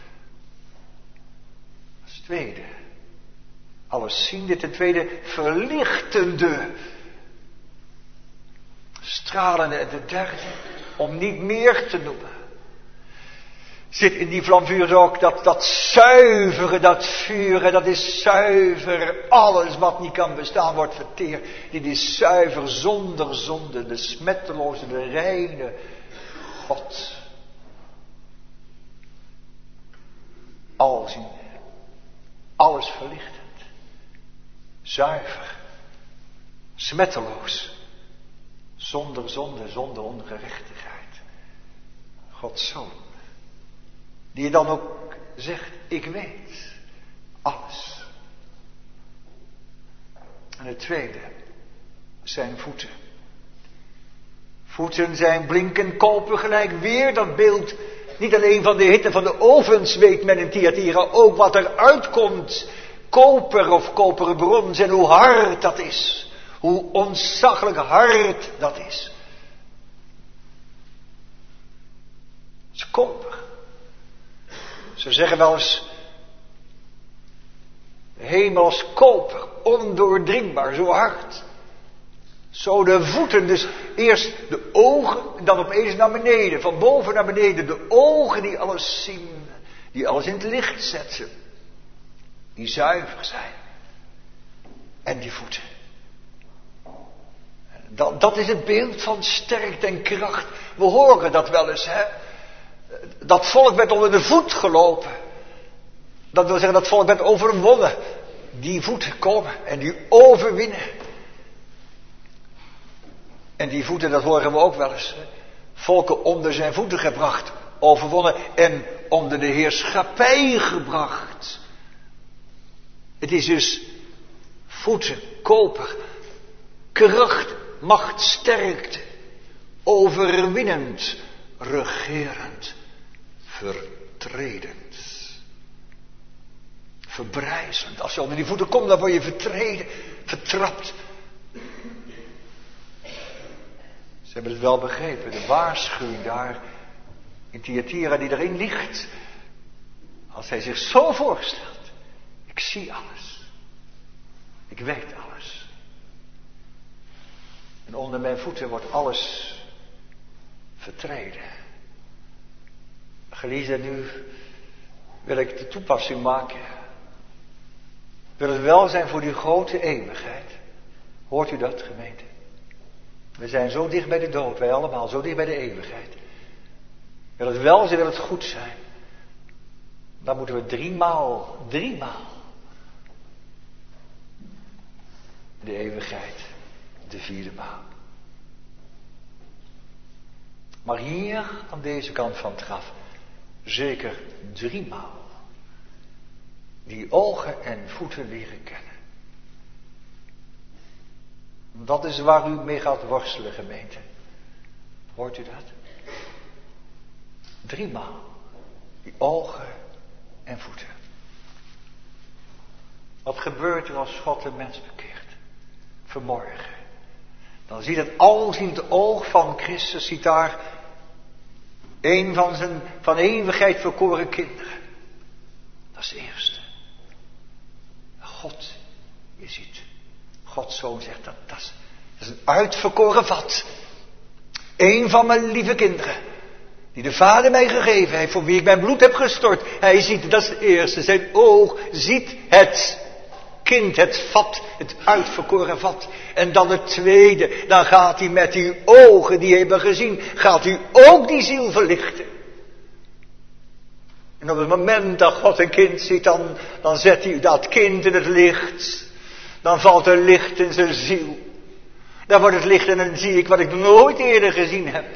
Speaker 2: Als tweede, alles ziende, ten tweede verlichtende. Stralende, en de derde, om niet meer te noemen. Zit in die vlamvuur ook dat, dat zuivere, dat vuur, en dat is zuiver. Alles wat niet kan bestaan wordt verteerd. Dit is zuiver, zonder zonde, de smetteloze, de reine God. Alziende, alles verlichtend, zuiver, smetteloos, zonder zonde, zonder ongerechtigheid. Gods Zoon, die je dan ook zegt, ik weet alles. En het tweede, zijn voeten. Voeten zijn blinkend koper gelijk, weer dat beeld. Niet alleen van de hitte van de ovens weet men in Thyatira, ook wat er uitkomt. Koper of koperen brons en hoe hard dat is. Hoe ontzaglijk hard dat is. Het is koper. Ze zeggen wel eens, de hemel als koper, ondoordringbaar, zo hard. Zo de voeten, dus eerst de ogen, dan opeens naar beneden, van boven naar beneden. De ogen die alles zien, die alles in het licht zetten. Die zuiver zijn. En die voeten. Dat, dat is het beeld van sterkte en kracht. We horen dat wel eens, hè. Dat volk werd onder de voet gelopen. Dat wil zeggen, dat volk werd overwonnen. Die voeten komen en die overwinnen. En die voeten, dat horen we ook wel eens. Volken onder zijn voeten gebracht, overwonnen en onder de heerschappij gebracht. Het is dus voeten, koper, kracht, macht, sterkte, overwinnend, regerend, vertredend, verbrijzend. Als je onder die voeten komt, dan word je vertreden, vertrapt. Ze hebben het wel begrepen, de waarschuwing daar in Thyatira die erin ligt. Als hij zich zo voorstelt, ik zie alles, ik weet alles. En onder mijn voeten wordt alles vertreden. Geliefden, nu wil ik de toepassing maken. Wil het wel zijn voor die grote eeuwigheid. Hoort u dat, gemeente? We zijn zo dicht bij de dood, wij allemaal, zo dicht bij de eeuwigheid. Wil het wel zijn, wil het goed zijn. Dan moeten we driemaal, driemaal de eeuwigheid, de vierde maal. Maar hier, aan deze kant van het graf, zeker driemaal die ogen en voeten leren kennen. Dat is waar u mee gaat worstelen, gemeente. Hoort u dat? Driemaal die ogen en voeten. Wat gebeurt er als God een mens bekeert? Vanmorgen. Dan ziet het alziend oog van Christus, ziet daar een van zijn van eeuwigheid verkoren kinderen. Dat is het eerste. God, je ziet, Gods Zoon zegt dat, dat is, dat is een uitverkoren vat. Eén van mijn lieve kinderen, die de Vader mij gegeven heeft, voor wie ik mijn bloed heb gestort. Hij ziet, dat is het eerste, zijn oog ziet het kind, het vat, het uitverkoren vat. En dan het tweede, dan gaat hij met die ogen die hebben gezien, gaat hij ook die ziel verlichten. En op het moment dat God een kind ziet, dan, dan zet hij dat kind in het licht. Dan valt er licht in zijn ziel. Dan wordt het licht en dan zie ik wat ik nooit eerder gezien heb.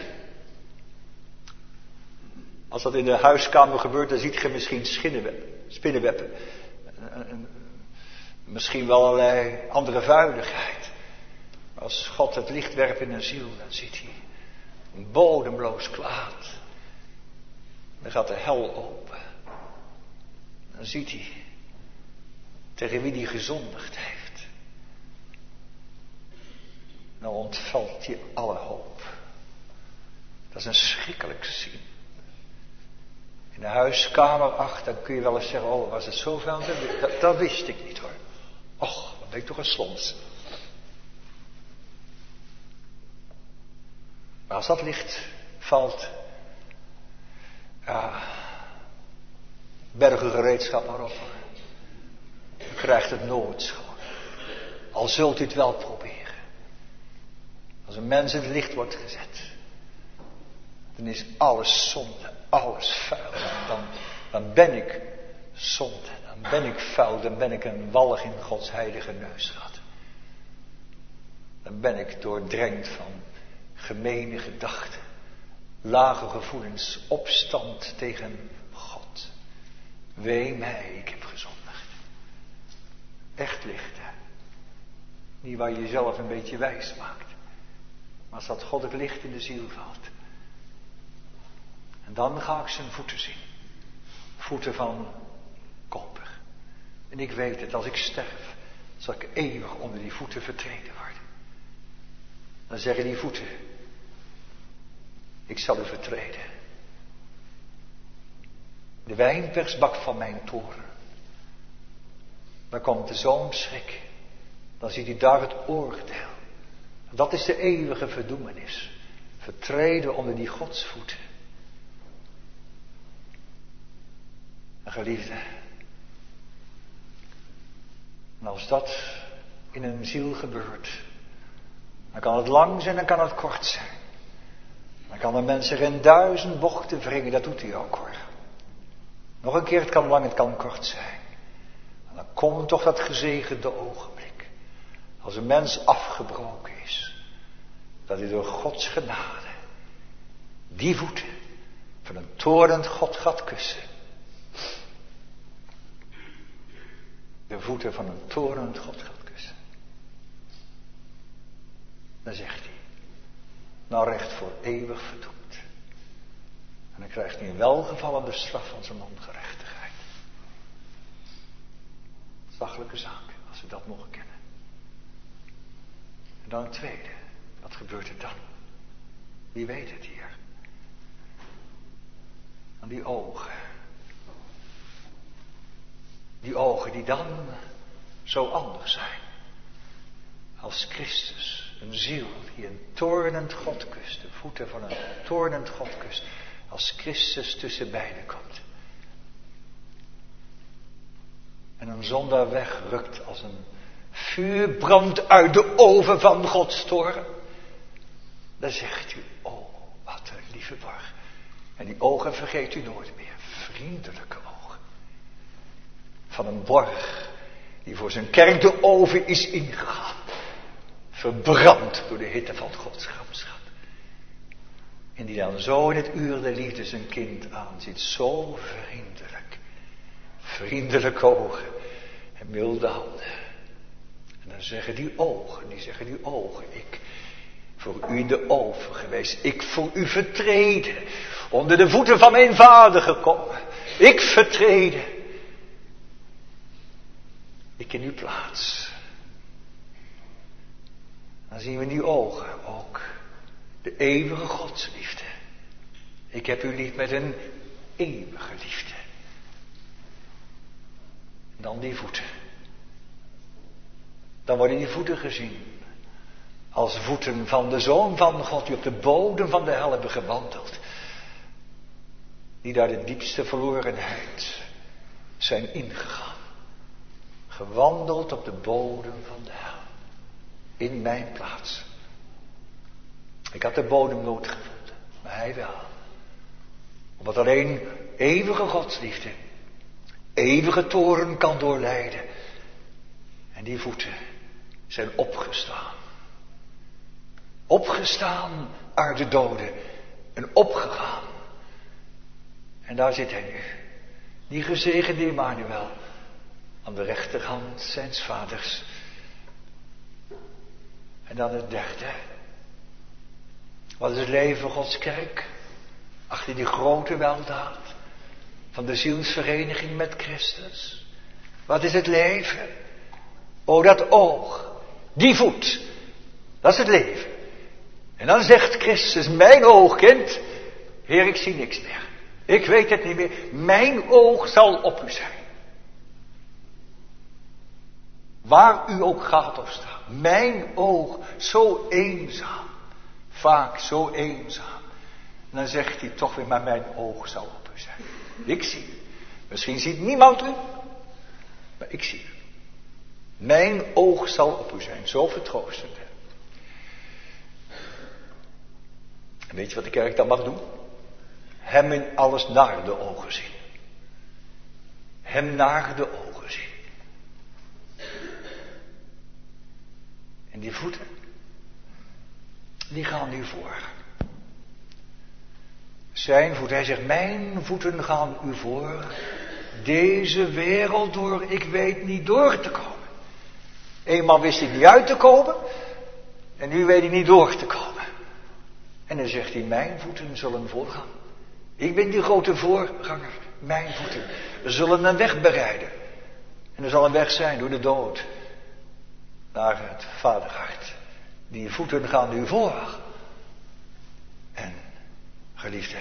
Speaker 2: Als dat in de huiskamer gebeurt, dan ziet je misschien spinnenwebben. Misschien wel allerlei andere vuiligheid. Als God het licht werpt in een ziel, dan ziet hij Een bodemloos kwaad. Dan gaat de hel open. Dan ziet hij tegen wie hij gezondigd heeft. Dan ontvalt hij alle hoop. Dat is een schrikkelijk zien. In de huiskamer achter, dan kun je wel eens zeggen, oh, was het zoveel? Dat, dat wist ik niet hoor. Och, dan ben ik toch een slons. Maar als dat licht valt, ja, berg uw gereedschap maar op. U krijgt het nooit schoon. Al zult u het wel proberen. Als een mens in het licht wordt gezet, dan is alles zonde, alles vuil. Dan, dan ben ik zonde, dan ben ik vuil, dan ben ik een walg in Gods heilige neusgat. Dan ben ik doordrenkt van gemene gedachten, lage gevoelens, opstand tegen God. Wee mij, ik heb gezondigd. Echt licht, hè? Niet waar je jezelf een beetje wijs maakt. Maar als dat goddelijk licht in de ziel valt. En dan ga ik zijn voeten zien. Voeten van koper. En ik weet het, als ik sterf, zal ik eeuwig onder die voeten vertreden worden. Dan zeggen die voeten, ik zal u vertreden. De wijnpersbak van mijn toren. Dan komt de zoonschrik. Dan ziet hij daar het oordeel. Dat is de eeuwige verdoemenis. Vertreden onder die godsvoeten. En geliefde. En als dat in een ziel gebeurt. Dan kan het lang zijn en kan het kort zijn. Dan kan een mens zich in duizend bochten wringen. Dat doet hij ook hoor. Nog een keer, het kan lang, het kan kort zijn. En dan komt toch dat gezegende ogenblik. Als een mens afgebroken is. Dat hij door Gods genade. Die voeten van een toornend God gaat kussen. De voeten van een toornend God gaat kussen. Dan zegt hij. Nou recht voor eeuwig verdoemd. En dan krijgt hij een welgevallende straf van zijn ongerechtigheid. Zachelijke zaak, als we dat mogen kennen. En dan een tweede. Wat gebeurt er dan? Wie weet het hier? Aan die ogen. Die ogen die dan zo anders zijn. Als Christus. Een ziel die een toornend God kust. De voeten van een toornend God kust. Als Christus tussen beiden komt. En een zondaar wegrukt als een vuur brandt uit de oven van Gods toorn. Dan zegt u, oh wat een lieve borg. En die ogen vergeet u nooit meer. Vriendelijke ogen. Van een borg die voor zijn kerk de oven is ingegaan. Verbrand door de hitte van Gods gramschap. En die dan zo in het uur der liefde zijn kind aanziet. Zo vriendelijk. Vriendelijke ogen. En milde handen. En dan zeggen die ogen, die zeggen die ogen. Ik voor u in de oven geweest. Ik voor u vertreden. Onder de voeten van mijn vader gekomen. Ik vertreden. Ik in uw plaats. Dan zien we in die ogen ook de eeuwige godsliefde. Ik heb u lief met een eeuwige liefde. Dan die voeten. Dan worden die voeten gezien als voeten van de Zoon van God die op de bodem van de hel hebben gewandeld. Die daar de diepste verlorenheid zijn ingegaan. Gewandeld op de bodem van de hel. In mijn plaats. Ik had de bodem nooit gevonden, maar hij wel. Omdat alleen eeuwige godsliefde, eeuwige toorn kan doorleiden. En die voeten zijn opgestaan. Opgestaan uit de doden en opgegaan. En daar zit hij nu. Die gezegende Emmanuel aan de rechterhand zijns vaders. En dan het derde. Wat is het leven van Gods kerk? Achter die grote weldaad van de zielsvereniging met Christus. Wat is het leven? O, dat oog, die voet, dat is het leven. En dan zegt Christus, mijn oog, kind, Heer, ik zie niks meer. Ik weet het niet meer. Mijn oog zal op u zijn. Waar u ook gaat of staat. Mijn oog, zo eenzaam. Vaak zo eenzaam. En dan zegt hij toch weer, maar mijn oog zal op u zijn. Ik zie. Misschien ziet niemand u. Maar ik zie u. Mijn oog zal op u zijn. Zo vertroostend. En weet je wat de kerk dan mag doen? Hem in alles naar de ogen zien. Hem naar de ogen zien. En die voeten, die gaan nu voor. Zijn voeten, hij zegt, mijn voeten gaan u voor. Deze wereld door, ik weet niet door te komen. Eenmaal wist hij niet uit te komen. En nu weet hij niet door te komen. En dan zegt hij, mijn voeten zullen voorgaan. Ik ben die grote voorganger. Mijn voeten zullen een weg bereiden. En er zal een weg zijn door de dood. Naar het vaderhart. Die voeten gaan u voor. En, geliefde,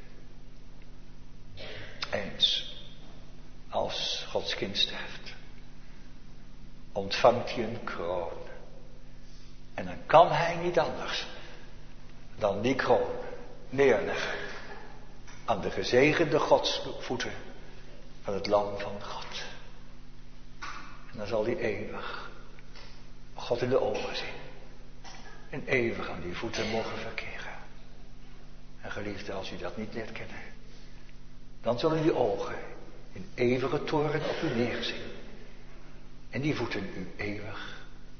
Speaker 2: eens als Gods kind sterft, ontvangt hij een kroon. En dan kan hij niet anders dan die kroon neerleggen aan de gezegende godsvoeten van het lam van God. En dan zal hij eeuwig God in de ogen zien. En eeuwig aan die voeten mogen verkeren. En geliefde, als u dat niet leert kennen, dan zullen die ogen in eeuwige toren op u neerzien. En die voeten u eeuwig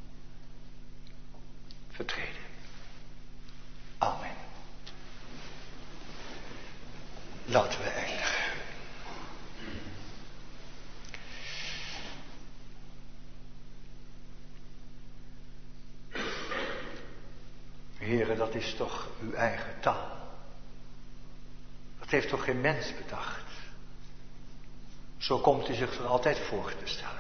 Speaker 2: vertreden. Amen. Laten we eindigen. Heren, dat is toch uw eigen taal. Dat heeft toch geen mens bedacht. Zo komt u zich er altijd voor te stellen.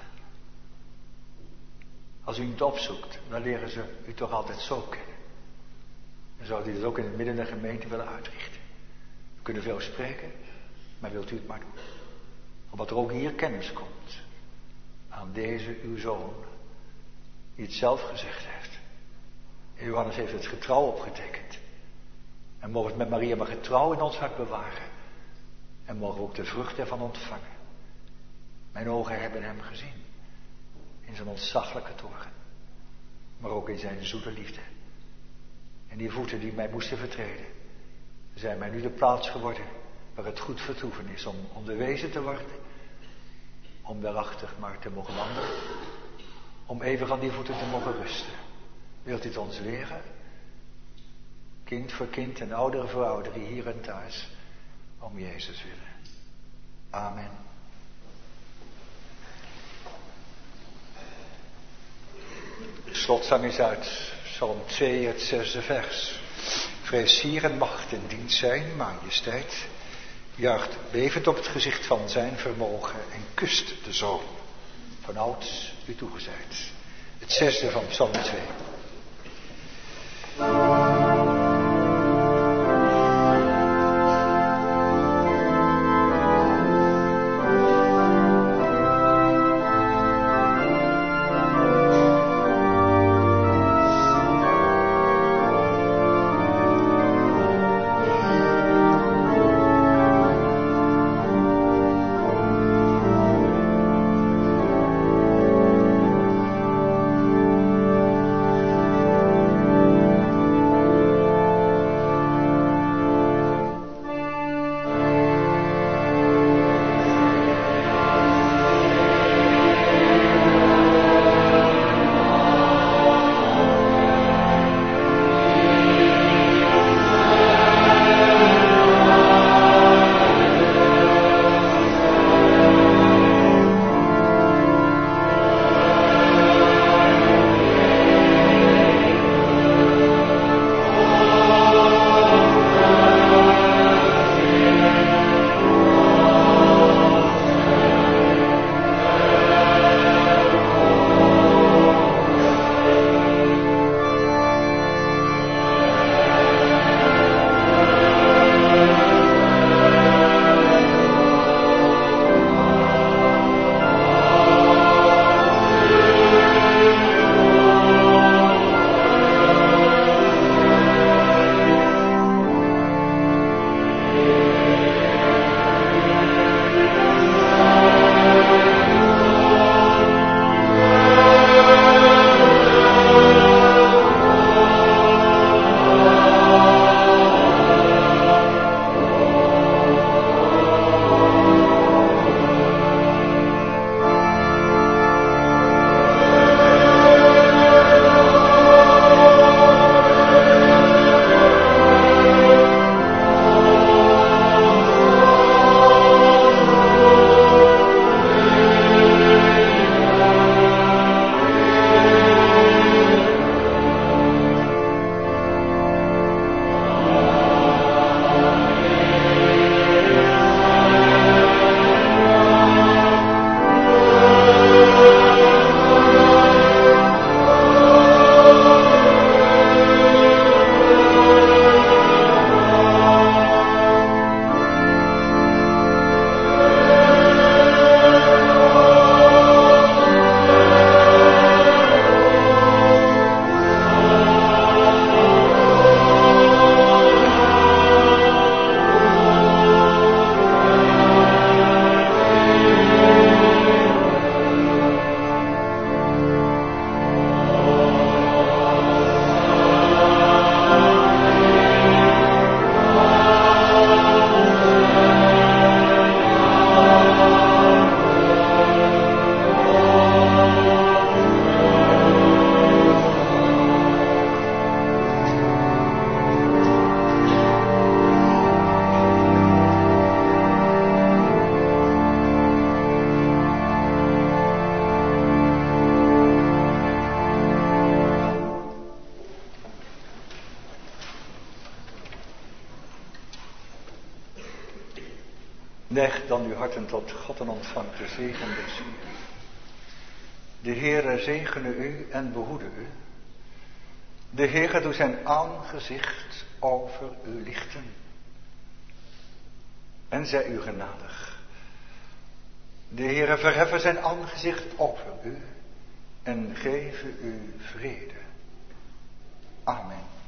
Speaker 2: Als u het opzoekt, dan leren ze u toch altijd zo kennen. En zou u dat ook in het midden der gemeente willen uitrichten. We kunnen veel spreken, maar wilt u het maar doen. Omdat er ook hier kennis komt aan deze uw zoon, die het zelf gezegd heeft. En Johannes heeft het getrouw opgetekend. En mogen het met Maria maar getrouw in ons hart bewaren. En mogen we ook de vrucht ervan ontvangen. Mijn ogen hebben hem gezien. In zijn ontzaglijke toren. Maar ook in zijn zoete liefde. En die voeten die mij moesten vertreden, zijn mij nu de plaats geworden waar het goed vertoeven is om onderwezen te worden. Om waarachtig maar te mogen wandelen. Om even aan die voeten te mogen rusten. Wilt u het ons leren? Kind voor kind en ouder voor ouder, hier en thuis. Om Jezus willen. Amen. De slotzang is uit Psalm twee, het zesde vers. Vrees hier en macht en dienst zijn, majesteit. Juicht bevend op het gezicht van zijn vermogen en kust de zoon. Van ouds u toegezeid. Het zesde van Psalm twee. Neig dan uw harten tot God en ontvangt de zegen des Heeren. De Heere zegene u en behoede u. De Heere doet zijn aangezicht over u lichten. En zij u genadig. De Heere verheffe zijn aangezicht over u en geven u vrede. Amen.